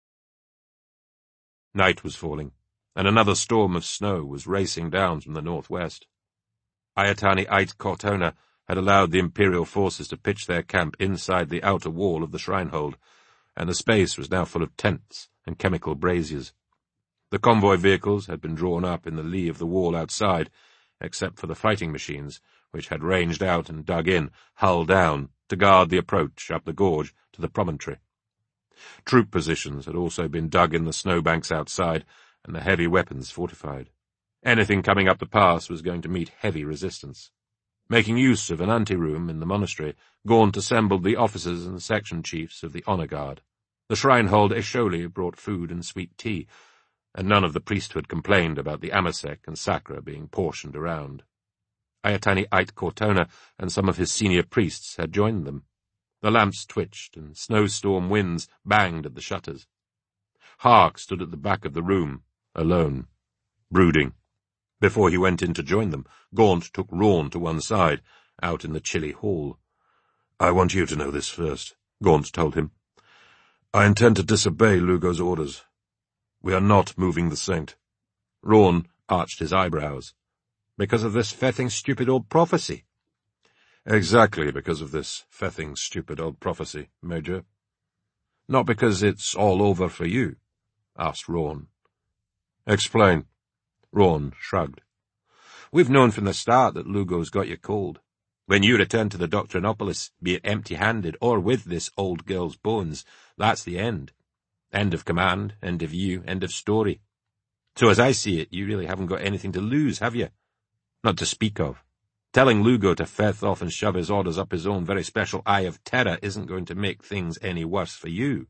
[SPEAKER 1] Night was falling, and another storm of snow was racing down from the northwest. Ayatani Ait Cortona had allowed the Imperial forces to pitch their camp inside the outer wall of the Shrinehold, and the space was now full of tents and chemical braziers. The convoy vehicles had been drawn up in the lee of the wall outside, except for the fighting machines, which had ranged out and dug in, hull down, to guard the approach up the gorge to the promontory. Troop positions had also been dug in the snowbanks outside, and the heavy weapons fortified. Anything coming up the pass was going to meet heavy resistance. Making use of an anteroom in the monastery, Gaunt assembled the officers and section chiefs of the honor guard. The Shrinehold Esholi brought food and sweet tea, and none of the priesthood complained about the Amasek and Sacra being portioned around. Ayatani Ait Cortona and some of his senior priests had joined them. The lamps twitched, and snowstorm winds banged at the shutters. Hark stood at the back of the room, alone, brooding. Before he went in to join them, Gaunt took Rawn to one side, out in the chilly hall.
[SPEAKER 2] "I want you to know this first," Gaunt told him. "I intend to disobey Lugo's orders. We are not moving the saint."
[SPEAKER 1] Rawn arched his eyebrows. "Because of this fething stupid old prophecy?"
[SPEAKER 2] "Exactly because of this fething stupid old prophecy, Major."
[SPEAKER 1] "Not because it's all over for you?" asked Rawn.
[SPEAKER 2] "Explain."
[SPEAKER 1] Rawn shrugged. "We've known from the start that Lugo's got you cold. When you return to the Doctrinopolis, be it empty-handed or with this old girl's bones, that's the end. End of command, end of you, end of story. So as I see it, you really haven't got anything to lose, have you? Not to speak of. Telling Lugo to feth off and shove his orders up his own very special eye of terror isn't going to make things any worse for you.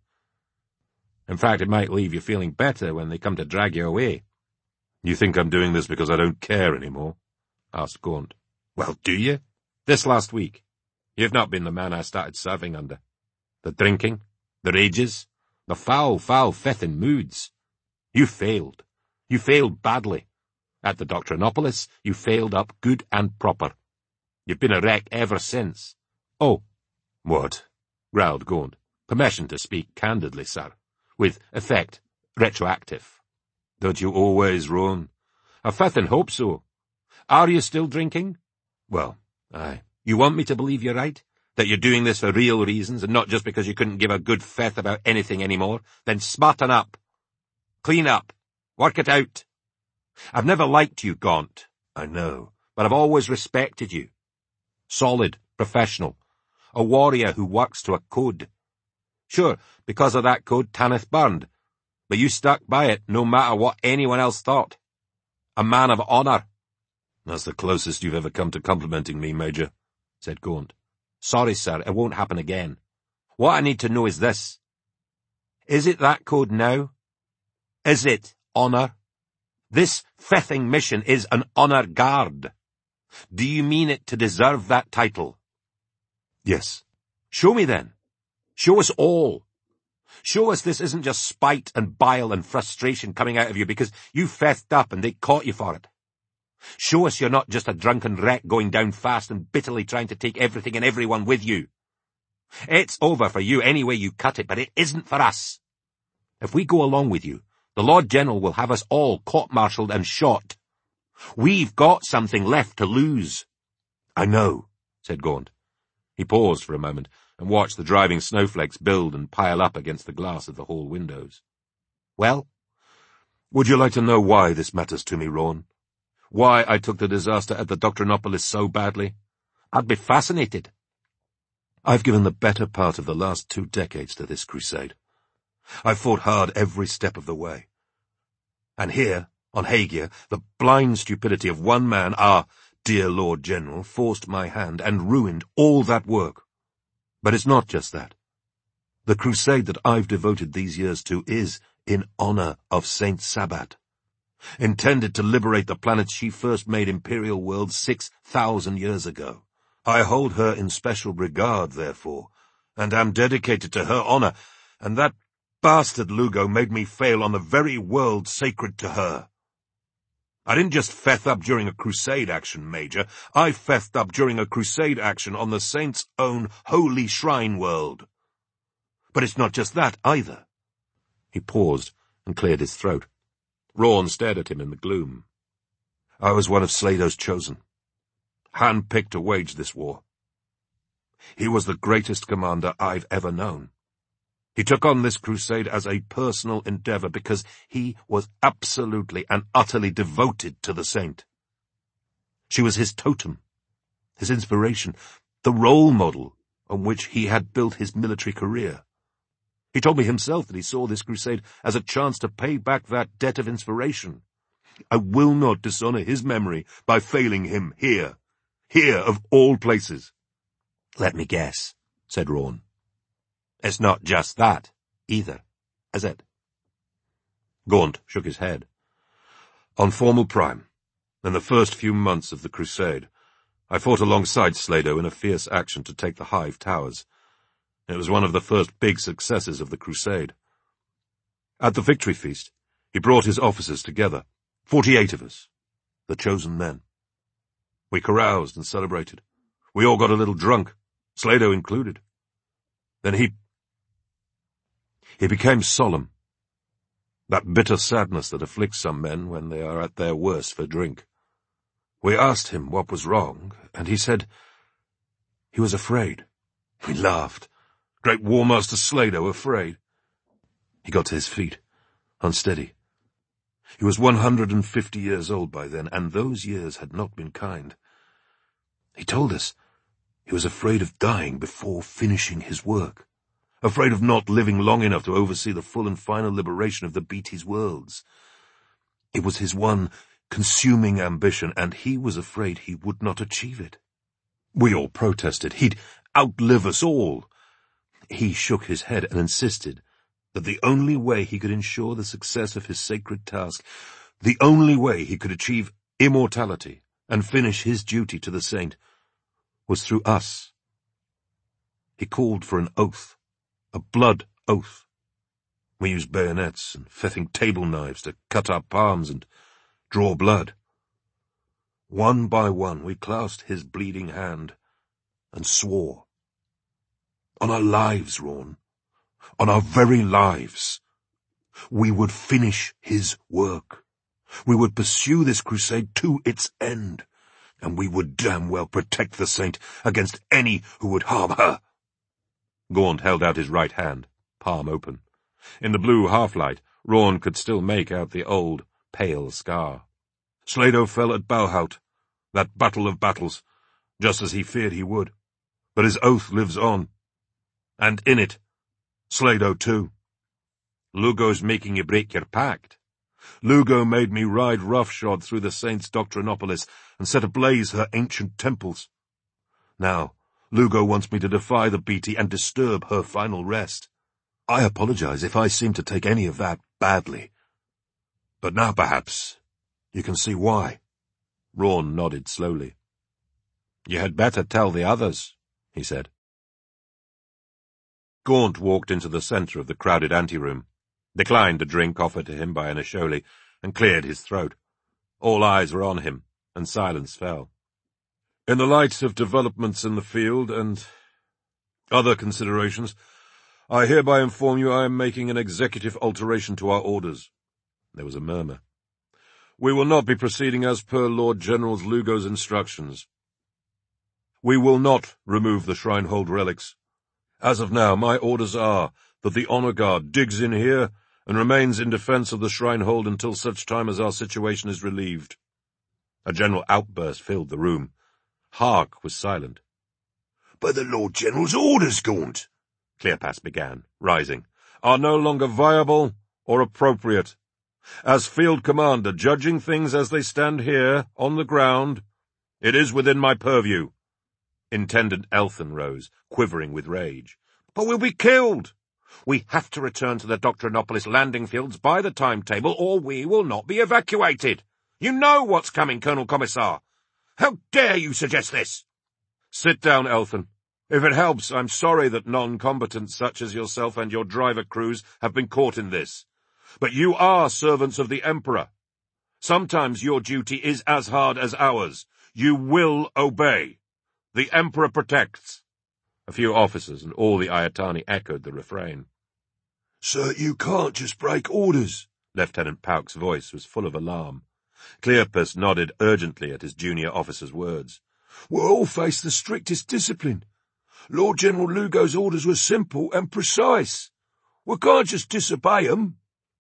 [SPEAKER 1] In fact, it might leave you feeling better when they come to drag you away.
[SPEAKER 2] You think I'm doing this because I don't care anymore? Asked Gaunt.
[SPEAKER 1] Well, do you? This last week. You've not been the man I started serving under. The drinking, the rages, the foul fething moods. You failed. You failed badly. At the Doctrinopolis, you failed up good and proper. You've been a wreck ever since. Oh.
[SPEAKER 2] What?
[SPEAKER 1] Growled Gaunt. Permission to speak candidly, sir. With effect retroactive.
[SPEAKER 2] Don't you always, Roan?
[SPEAKER 1] I fethin' hope so. Are you still drinking?
[SPEAKER 2] Well, aye.
[SPEAKER 1] You want me to believe you're right? That you're doing this for real reasons and not just because you couldn't give a good feth about anything anymore? Then smarten up. Clean up. Work it out. I've never liked you, Gaunt.
[SPEAKER 2] I know.
[SPEAKER 1] But I've always respected you. Solid, professional. A warrior who works to a code. Sure, because of that code, Tanith burned. But you stuck by it no matter what anyone else thought. A man of honour.
[SPEAKER 2] That's the closest you've ever come to complimenting me, Major, said Gaunt.
[SPEAKER 1] Sorry, sir, it won't happen again. What I need to know is this. Is it that code now? Is it honour? This fething mission is an honour guard. Do you mean it to deserve that title?
[SPEAKER 2] Yes.
[SPEAKER 1] Show me then. Show us all. Show us this isn't just spite and bile and frustration coming out of you because you fethed up and they caught you for it. Show us you're not just a drunken wreck going down fast and bitterly trying to take everything and everyone with you. It's over for you any way you cut it, but it isn't for us. If we go along with you, the Lord General will have us all court-martialed and shot. We've got something left to lose.
[SPEAKER 2] I know,
[SPEAKER 1] said Gaunt. He paused for a moment and watched the driving snowflakes build and pile up against the glass of the hall windows. Well?
[SPEAKER 2] Would you like to know why this matters to me, Roan? Why I took the disaster at the Doctrinopolis so badly?
[SPEAKER 1] I'd be fascinated.
[SPEAKER 2] I've given the better part of the last 2 decades to this crusade. I've fought hard every step of the way. And here, on Hagia, the blind stupidity of one man, our dear Lord General, forced my hand and ruined all that work. But it's not just that. The crusade that I've devoted these years to is in honor of Saint Sabbat, intended to liberate the planet she first made imperial world 6,000 years ago. I hold her in special regard, therefore, and am dedicated to her honor, and that bastard Lugo made me fail on the very world sacred to her. I didn't just feth up during a crusade action, Major. I fethed up during a crusade action on the Saint's own holy shrine world. But it's not just that, either.
[SPEAKER 1] He paused and cleared his throat. Roan stared at him in the gloom.
[SPEAKER 2] I was one of Slado's chosen, hand-picked to wage this war. He was the greatest commander I've ever known. He took on this crusade as a personal endeavor because he was absolutely and utterly devoted to the Saint. She was his totem, his inspiration, the role model on which he had built his military career. He told me himself that he saw this crusade as a chance to pay back that debt of inspiration. I will not dishonor his memory by failing him here of all places.
[SPEAKER 1] Let me guess, said Roan. It's not just that, either, is it?
[SPEAKER 2] Gaunt shook his head. On Formal Prime, in the first few months of the crusade, I fought alongside Slado in a fierce action to take the Hive Towers. It was one of the first big successes of the crusade. At the victory feast, he brought his officers together, 48 of us, the chosen men. We caroused and celebrated. We all got a little drunk, Slado included. Then he became solemn. That bitter sadness that afflicts some men when they are at their worst for drink. We asked him what was wrong, and he said he was afraid. We laughed. Great War Master Slado afraid. He got to his feet, unsteady. He was 150 years old by then, and those years had not been kind. He told us he was afraid of dying before finishing his work, afraid of not living long enough to oversee the full and final liberation of the Beatties worlds.
[SPEAKER 1] It was his one consuming ambition, and he was afraid he would not achieve it. We all protested. He'd outlive us all. He shook his head and insisted that the only way he could ensure the success of his sacred task, the only way he could achieve immortality and finish his duty to the saint, was through us. He called for an oath, a blood oath. We used bayonets and fething table knives to cut our palms and draw blood. One by one we clasped his bleeding hand and swore. On our lives, Rawn, on our very lives, we would finish his work. We would pursue this crusade to its end, and we would damn well protect the saint against any who would harm her. Gaunt held out his right hand, palm open. In the blue half-light, Rawn could still make out the old, pale scar. Sladeau fell at Bauhaut, that battle of battles, just as he feared he would. But his oath lives on. And in it, Sladeau too. Lugo's making you break your pact. Lugo made me ride roughshod through the saint's Doctrinopolis and set ablaze her ancient temples. Now, Lugo wants me to defy the Beatty and disturb her final rest. I apologize if I seem to take any of that badly. But now perhaps you can see why. Rawn nodded slowly. You had better tell the others, he said. Gaunt walked into the centre of the crowded anteroom, declined a drink offered to him by an Asholi, and cleared his throat. All eyes were on him, and silence fell. In the light of developments in the field and other considerations, I hereby inform you I am making an executive alteration to our orders. There was a murmur. We will not be proceeding as per Lord General Lugo's instructions. We will not remove the Shrinehold relics. As of now, my orders are that the Honour Guard digs in here and remains in defence of the Shrinehold until such time as our situation is relieved. A general outburst filled the room. Hark was silent.
[SPEAKER 2] By the Lord General's orders, Gaunt,
[SPEAKER 1] Cleopas began, rising, are no longer viable or appropriate. As field commander, judging things as they stand here, on the ground, it is within my purview. Intendant Elthan rose, quivering with rage. But we'll be killed! We have to return to the Doctrinopolis landing fields by the timetable, or we will not be evacuated. You know what's coming, Colonel Commissar. How dare you suggest this? Sit down, Elthan. If it helps, I'm sorry that non-combatants such as yourself and your driver crews have been caught in this. But you are servants of the Emperor. Sometimes your duty is as hard as ours. You will obey. The Emperor protects. A few officers and all the Ayatani echoed the refrain.
[SPEAKER 2] Sir, you can't just break orders.
[SPEAKER 1] Lieutenant Pauk's voice was full of alarm. Cleopas nodded urgently at his junior officer's words.
[SPEAKER 2] We'll all face the strictest discipline. Lord General Lugo's orders were simple and precise. We can't just disobey them.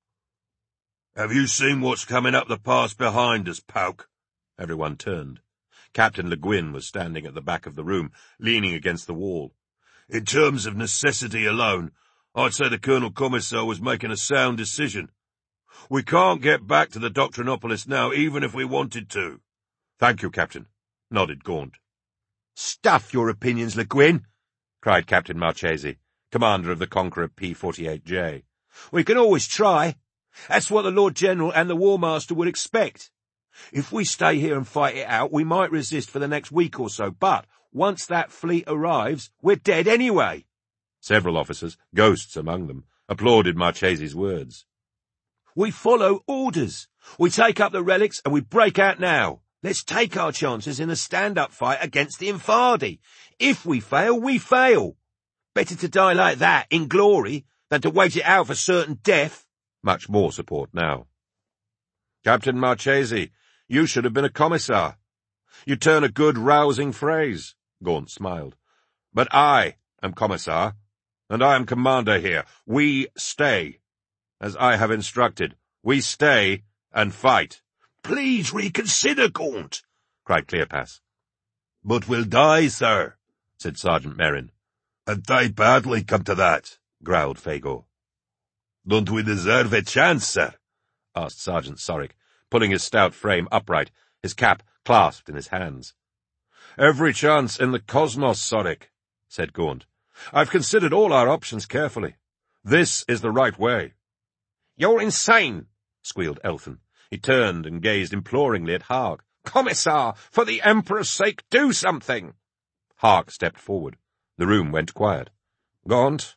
[SPEAKER 1] Have you seen what's coming up the pass behind us, Pauk? Everyone turned. Captain Le Guin was standing at the back of the room, leaning against the wall. In terms of necessity alone, I'd say the Colonel Commissar was making a sound decision. We can't get back to the Doctrinopolis now, even if we wanted to. Thank you, Captain, nodded Gaunt. Stuff your opinions, Le Guin, cried Captain Marchesi, commander of the Conqueror P-48J. We can always try. That's what the Lord General and the War Master would expect. If we stay here and fight it out, we might resist for the next week or so, but once that fleet arrives, we're dead anyway. Several officers, ghosts among them, applauded Marchesi's words. We follow orders. We take up the relics and we break out now. Let's take our chances in a stand-up fight against the Infardi. If we fail, we fail. Better to die like that, in glory, than to wait it out for certain death. Much more support now. Captain Marchesi, you should have been a commissar. You turn a good, rousing phrase, Gaunt smiled. But I am commissar, and I am commander here. We stay. As I have instructed, we stay and fight.
[SPEAKER 2] Please reconsider, Gaunt,
[SPEAKER 1] cried Cleopas. But we'll die, sir, said Sergeant Merrin.
[SPEAKER 2] And die badly come to that, growled Fagor.
[SPEAKER 1] Don't we deserve a chance, sir? Asked Sergeant Sorrick, pulling his stout frame upright, his cap clasped in his hands. "Every chance in the cosmos, Sorek," said Gaunt. "I've considered all our options carefully. This is the right way." "You're insane," squealed Elthan. He turned and gazed imploringly at Hark. "Commissar, for the Emperor's sake, do something!" Hark stepped forward. The room went quiet. "Gaunt,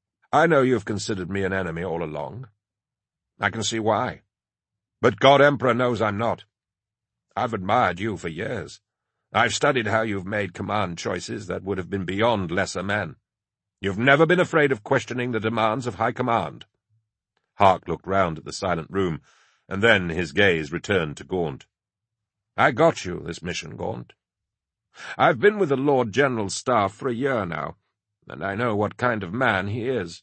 [SPEAKER 1] I know you've considered me an enemy all along. I can see why. But God Emperor knows I'm not. I've admired you for years. I've studied how you've made command choices that would have been beyond lesser men. You've never been afraid of questioning the demands of high command." Hark looked round at the silent room, and then his gaze returned to Gaunt. "I got you this mission, Gaunt. I've been with the Lord General's staff for a year now, and I know what kind of man he is.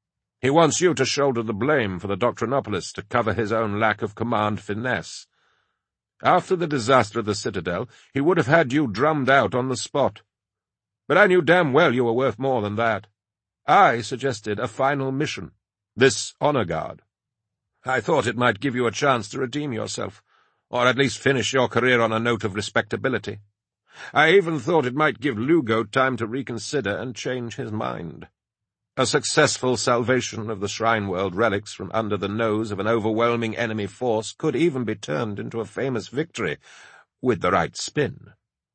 [SPEAKER 1] He wants you to shoulder the blame for the Doctrinopolis to cover his own lack of command finesse. After the disaster of the Citadel, he would have had you drummed out on the spot. But I knew damn well you were worth more than that. I suggested a final mission, this honor guard. I thought it might give you a chance to redeem yourself, or at least finish your career on a note of respectability. I even thought it might give Lugo time to reconsider and change his mind. A successful salvation of the Shrine World relics from under the nose of an overwhelming enemy force could even be turned into a famous victory, with the right spin.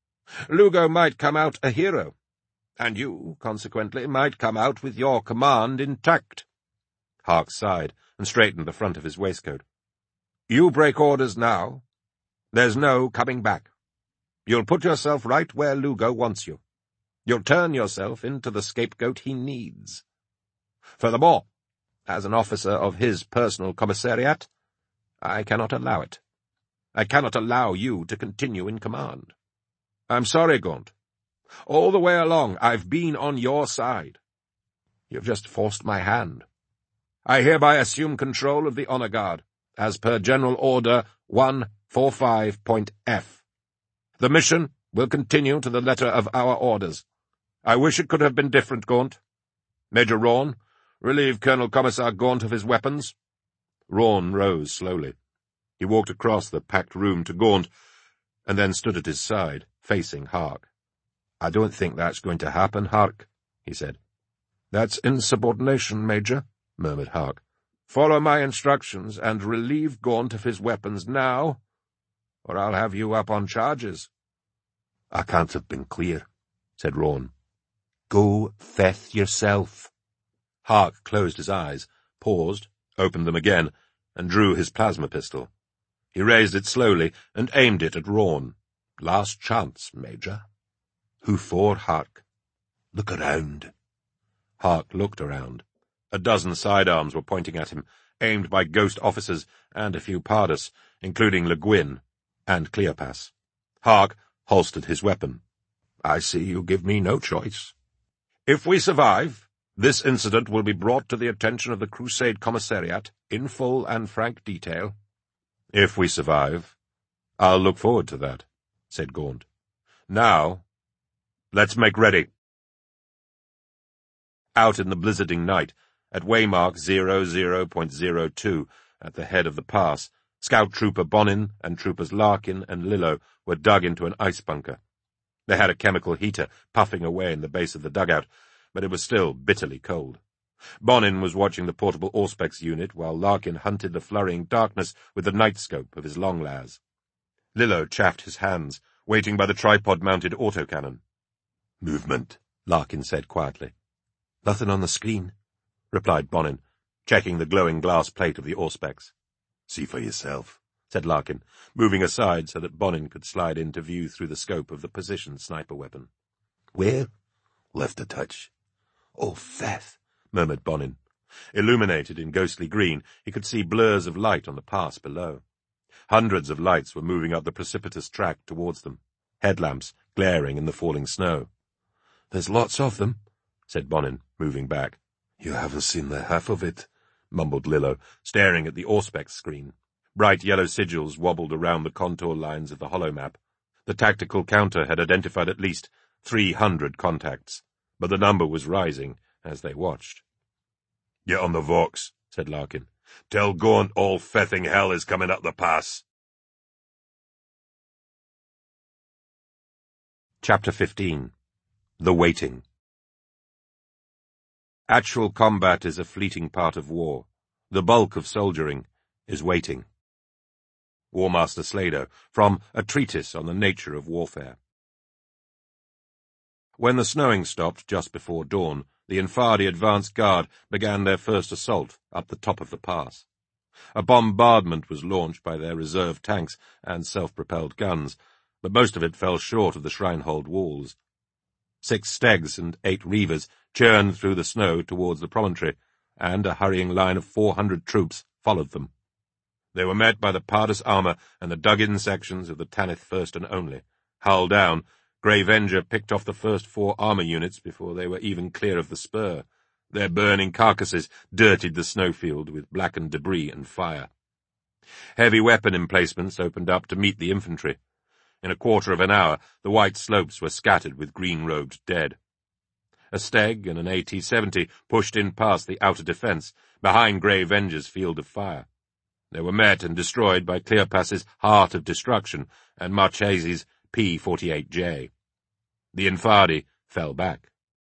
[SPEAKER 1] Lugo might come out a hero, and you, consequently, might come out with your command intact." Hark sighed and straightened the front of his waistcoat. "You break orders now. There's no coming back. You'll put yourself right where Lugo wants you. You'll turn yourself into the scapegoat he needs. Furthermore, as an officer of his personal commissariat, I cannot allow it. I cannot allow you to continue in command. I'm sorry, Gaunt. All the way along, I've been on your side. You've just forced my hand. I hereby assume control of the Honor Guard, as per General Order 145.F. The mission will continue to the letter of our orders. I wish it could have been different, Gaunt. Major Rawn, relieve Colonel Commissar Gaunt of his weapons." Rawn rose slowly. He walked across the packed room to Gaunt, and then stood at his side, facing Hark. "I don't think that's going to happen, Hark," he said. "That's insubordination, Major," murmured Hark. "Follow my instructions and relieve Gaunt of his weapons now, or I'll have you up on charges."
[SPEAKER 2] "I can't have been clear," said Rawn. "Go feth yourself."
[SPEAKER 1] Hark closed his eyes, paused, opened them again, and drew his plasma pistol. He raised it slowly and aimed it at Rawn. "Last chance, Major."
[SPEAKER 2] "Who for, Hark?" "Look around."
[SPEAKER 1] Hark looked around. A dozen sidearms were pointing at him, aimed by ghost officers and a few Pardus, including Le Guin and Cleopas. Hark holstered his weapon. "I see you give me no choice. If we survive, this incident will be brought to the attention of the Crusade Commissariat in full and frank detail." "If we survive, I'll look forward to that," said Gaunt. "Now, let's make ready." Out in the blizzarding night, at waymark 00.02, at the head of the pass, Scout Trooper Bonin and Troopers Larkin and Lillo were dug into an ice bunker. They had a chemical heater puffing away in the base of the dugout, but it was still bitterly cold. Bonin was watching the portable Auspex unit while Larkin hunted the flurrying darkness with the night scope of his long las. Lillo chafed his hands, waiting by the tripod-mounted autocannon.
[SPEAKER 2] "Movement,"
[SPEAKER 1] Larkin said quietly.
[SPEAKER 2] "Nothing on the screen,"
[SPEAKER 1] replied Bonin, checking the glowing glass plate of the Auspex.
[SPEAKER 2] "See for yourself,"
[SPEAKER 1] said Larkin, moving aside so that Bonin could slide into view through the scope of the positioned sniper weapon.
[SPEAKER 2] "Where?" "Left a touch."
[SPEAKER 1] "Oh, Feth," murmured Bonin. Illuminated in ghostly green, he could see blurs of light on the pass below. Hundreds of lights were moving up the precipitous track towards them, headlamps glaring in the falling snow. "There's lots of them," said Bonin, moving back.
[SPEAKER 2] "You haven't seen the half of it,"
[SPEAKER 1] mumbled Lillo, staring at the Auspex screen. Bright yellow sigils wobbled around the contour lines of the holomap. The tactical counter had identified at least 300 contacts, but the number was rising as they watched.
[SPEAKER 2] "Get on the Vox," said Larkin. "Tell Gaunt all fething hell is coming up the pass."
[SPEAKER 1] Chapter 15. The Waiting. Actual combat is a fleeting part of war. The bulk of soldiering is waiting. War Master Slado, from A Treatise on the Nature of Warfare. When the snowing stopped just before dawn, the Infadi advance guard began their first assault up the top of the pass. A bombardment was launched by their reserve tanks and self-propelled guns, but most of it fell short of the Schreinehold walls. 6 stegs and 8 reavers churned through the snow towards the promontory, and a hurrying line of 400 troops followed them. They were met by the Pardus armour and the dug-in sections of the Tanith First and Only. Hull down, Grey Venger picked off the first 4 armour units before they were even clear of the spur. Their burning carcasses dirtied the snowfield with blackened debris and fire. Heavy weapon emplacements opened up to meet the infantry. In a quarter of an hour, the white slopes were scattered with green-robed dead. A Steg and an AT-70 pushed in past the outer defence, behind Grey Venger's field of fire. They were met and destroyed by Cleopas' Heart of Destruction and Marchese's P-48J. The Infadi fell back.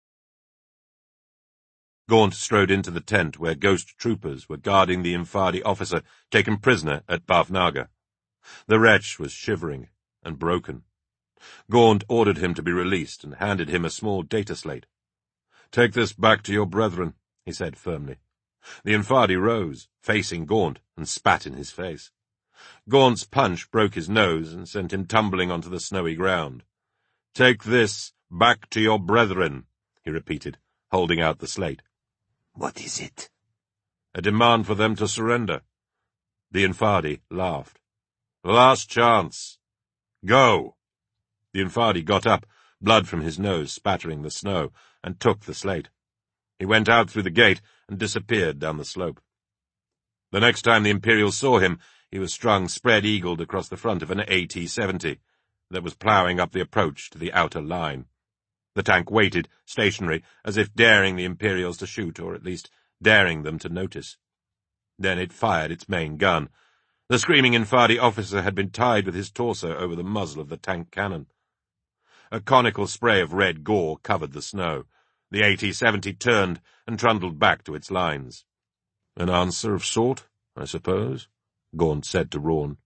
[SPEAKER 1] Gaunt strode into the tent where ghost troopers were guarding the Infadi officer taken prisoner at Bhavnagar. The wretch was shivering and broken. Gaunt ordered him to be released and handed him a small data slate. "Take this back to your brethren," he said firmly. The Infadi rose, facing Gaunt, and spat in his face. Gaunt's punch broke his nose and sent him tumbling onto the snowy ground. "Take this back to your brethren," he repeated, holding out the slate.
[SPEAKER 2] "What is it?"
[SPEAKER 1] "A demand for them to surrender." The Infadi laughed. "Last chance. Go." The Infadi got up, blood from his nose spattering the snow, and took the slate. He went out through the gate and disappeared down the slope. The next time the Imperials saw him, he was strung spread-eagled across the front of an AT-70 that was ploughing up the approach to the outer line. The tank waited, stationary, as if daring the Imperials to shoot, or at least daring them to notice. Then it fired its main gun. The screaming Infadi officer had been tied with his torso over the muzzle of the tank cannon. A conical spray of red gore covered the snow. The AT-70 turned and trundled back to its lines. "An answer of sort, I suppose," Gaunt said to Rawn.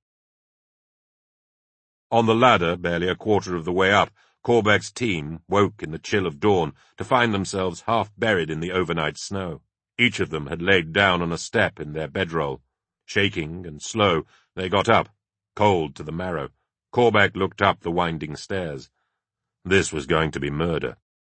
[SPEAKER 1] On the ladder, barely a quarter of the way up, Corbeck's team woke in the chill of dawn to find themselves half buried in the overnight snow. Each of them had laid down on a step in their bedroll. Shaking and slow, they got up, cold to the marrow. Corbeck looked up the winding stairs. This was going to be murder.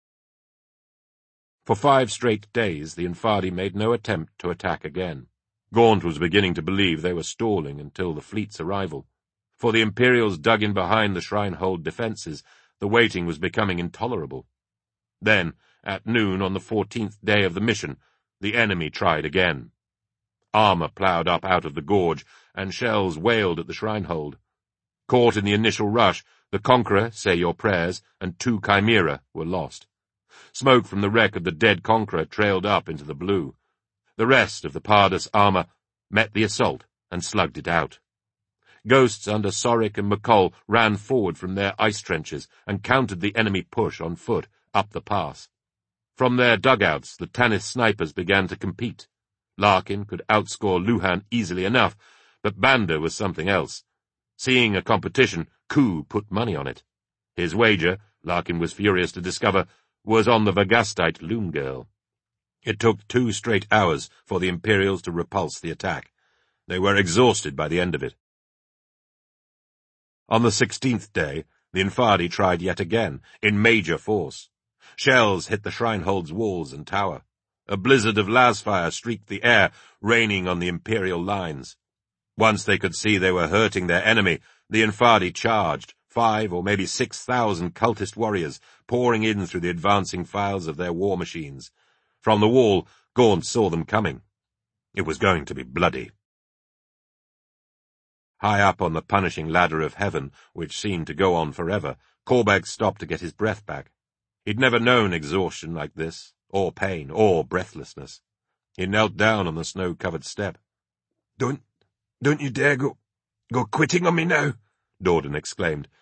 [SPEAKER 1] For 5 straight days, the Infadi made no attempt to attack again. Gaunt was beginning to believe they were stalling until the fleet's arrival. For the Imperials dug in behind the Schreinehold defences, the waiting was becoming intolerable. Then, at noon on the 14th day of the mission, the enemy tried again. Armour ploughed up out of the gorge, and shells wailed at the Schreinehold. Caught in the initial rush, the Conqueror, Say Your Prayers, and 2 Chimera were lost. Smoke from the wreck of the dead Conqueror trailed up into the blue. The rest of the Pardus armour met the assault and slugged it out. Ghosts under Sorek and McColl ran forward from their ice trenches and countered the enemy push on foot up the pass. From their dugouts, the Tanith snipers began to compete. Larkin could outscore Luhan easily enough, but Banda was something else. Seeing a competition, Ku put money on it. His wager, Larkin was furious to discover, was on the Vagastite loom girl. It took 2 straight hours for the Imperials to repulse the attack. They were exhausted by the end of it. On the 16th day, the Infadi tried yet again, in major force. Shells hit the Schreinehold's walls and tower. A blizzard of lasfire streaked the air, raining on the Imperial lines. Once they could see they were hurting their enemy, the Infadi charged, 5 or maybe 6,000 cultist warriors, pouring in through the advancing files of their war machines. From the wall, Gaunt saw them coming. It was going to be bloody. High up on the punishing ladder of heaven, which seemed to go on forever, Corbeck stopped to get his breath back. He'd never known exhaustion like this, or pain, or breathlessness. He knelt down on the snow-covered step. Don't you dare go quitting on me now," Dorden exclaimed.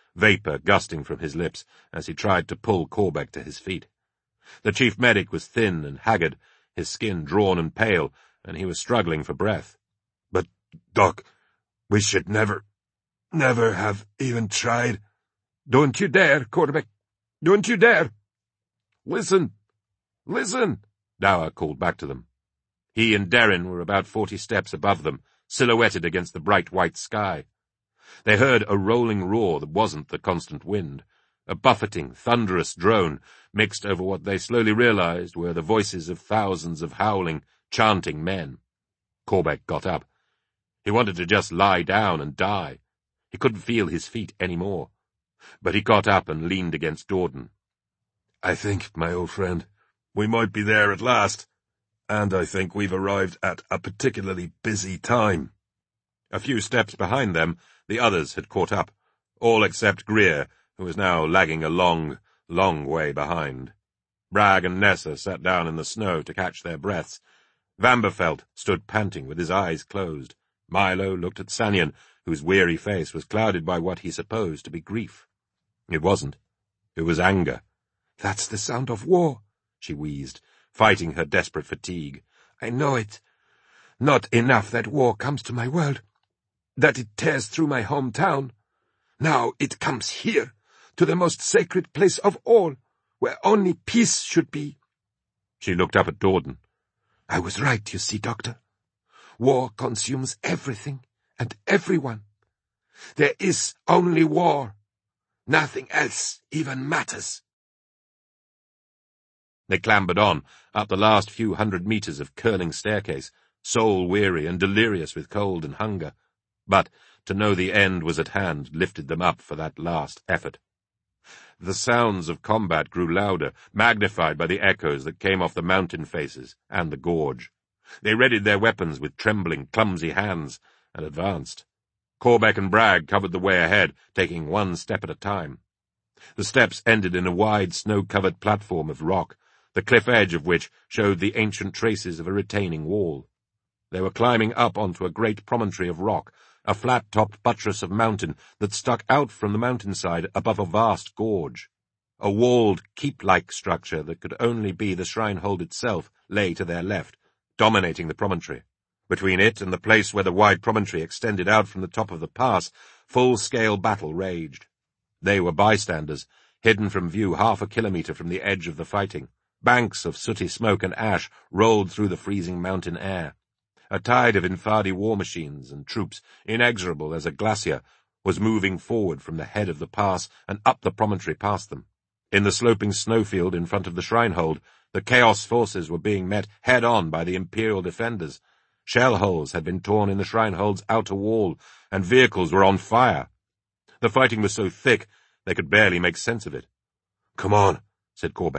[SPEAKER 1] vapour gusting from his lips as he tried to pull Corbeck to his feet. The chief medic was thin and haggard, his skin drawn and pale, and he was struggling for breath.
[SPEAKER 2] "But, Doc, we should never have even tried."
[SPEAKER 3] "Don't you dare, Corbeck! Don't you dare! Listen! Listen!"
[SPEAKER 1] Dower called back to them. He and Derrin were about 40 steps above them, silhouetted against the bright white sky. They heard a rolling roar that wasn't the constant wind, a buffeting, thunderous drone mixed over what they slowly realized were the voices of thousands of howling, chanting men. Corbeck got up. He wanted to just lie down and die. He couldn't feel his feet any more. But he got up and leaned against Dorden.
[SPEAKER 2] "I think, my old friend, we might be there at last. And I think we've arrived at a particularly busy time."
[SPEAKER 1] A few steps behind them, the others had caught up, all except Greer, who was now lagging a long, long way behind. Bragg and Nessa sat down in the snow to catch their breaths. Vanberfeldt stood panting with his eyes closed. Milo looked at Sannion, whose weary face was clouded by what he supposed to be grief. It wasn't. It was anger.
[SPEAKER 3] "That's the sound of war," she wheezed, fighting her desperate fatigue. "I know it. Not enough that war comes to my world, that it tears through my hometown. Now it comes here, to the most sacred place of all, where only peace should be."
[SPEAKER 1] She looked up at Dorden.
[SPEAKER 3] "I was right, you see, Doctor. War consumes everything and everyone. There is only war. Nothing else even matters."
[SPEAKER 1] They clambered on, up the last few 100 meters of curling staircase, soul-weary and delirious with cold and hunger. But to know the end was at hand lifted them up for that last effort. The sounds of combat grew louder, magnified by the echoes that came off the mountain faces and the gorge. They readied their weapons with trembling, clumsy hands, and advanced. Corbeck and Bragg covered the way ahead, taking one step at a time. The steps ended in a wide, snow-covered platform of rock, the cliff edge of which showed the ancient traces of a retaining wall. They were climbing up onto a great promontory of rock, a flat-topped buttress of mountain that stuck out from the mountainside above a vast gorge. A walled, keep-like structure that could only be the Shrinehold itself lay to their left, dominating the promontory. Between it and the place where the wide promontory extended out from the top of the pass, full-scale battle raged. They were bystanders, hidden from view 1/2 kilometre from the edge of the fighting. Banks of sooty smoke and ash rolled through the freezing mountain air. A tide of Infadi war machines and troops, inexorable as a glacier, was moving forward from the head of the pass and up the promontory past them. In the sloping snowfield in front of the Shrinehold, the Chaos forces were being met head-on by the Imperial defenders. Shell holes had been torn in the Shrinehold's outer wall, and vehicles were on fire. The fighting was so thick they could barely make sense of it.
[SPEAKER 2] "Come on,"
[SPEAKER 1] said Corbeck.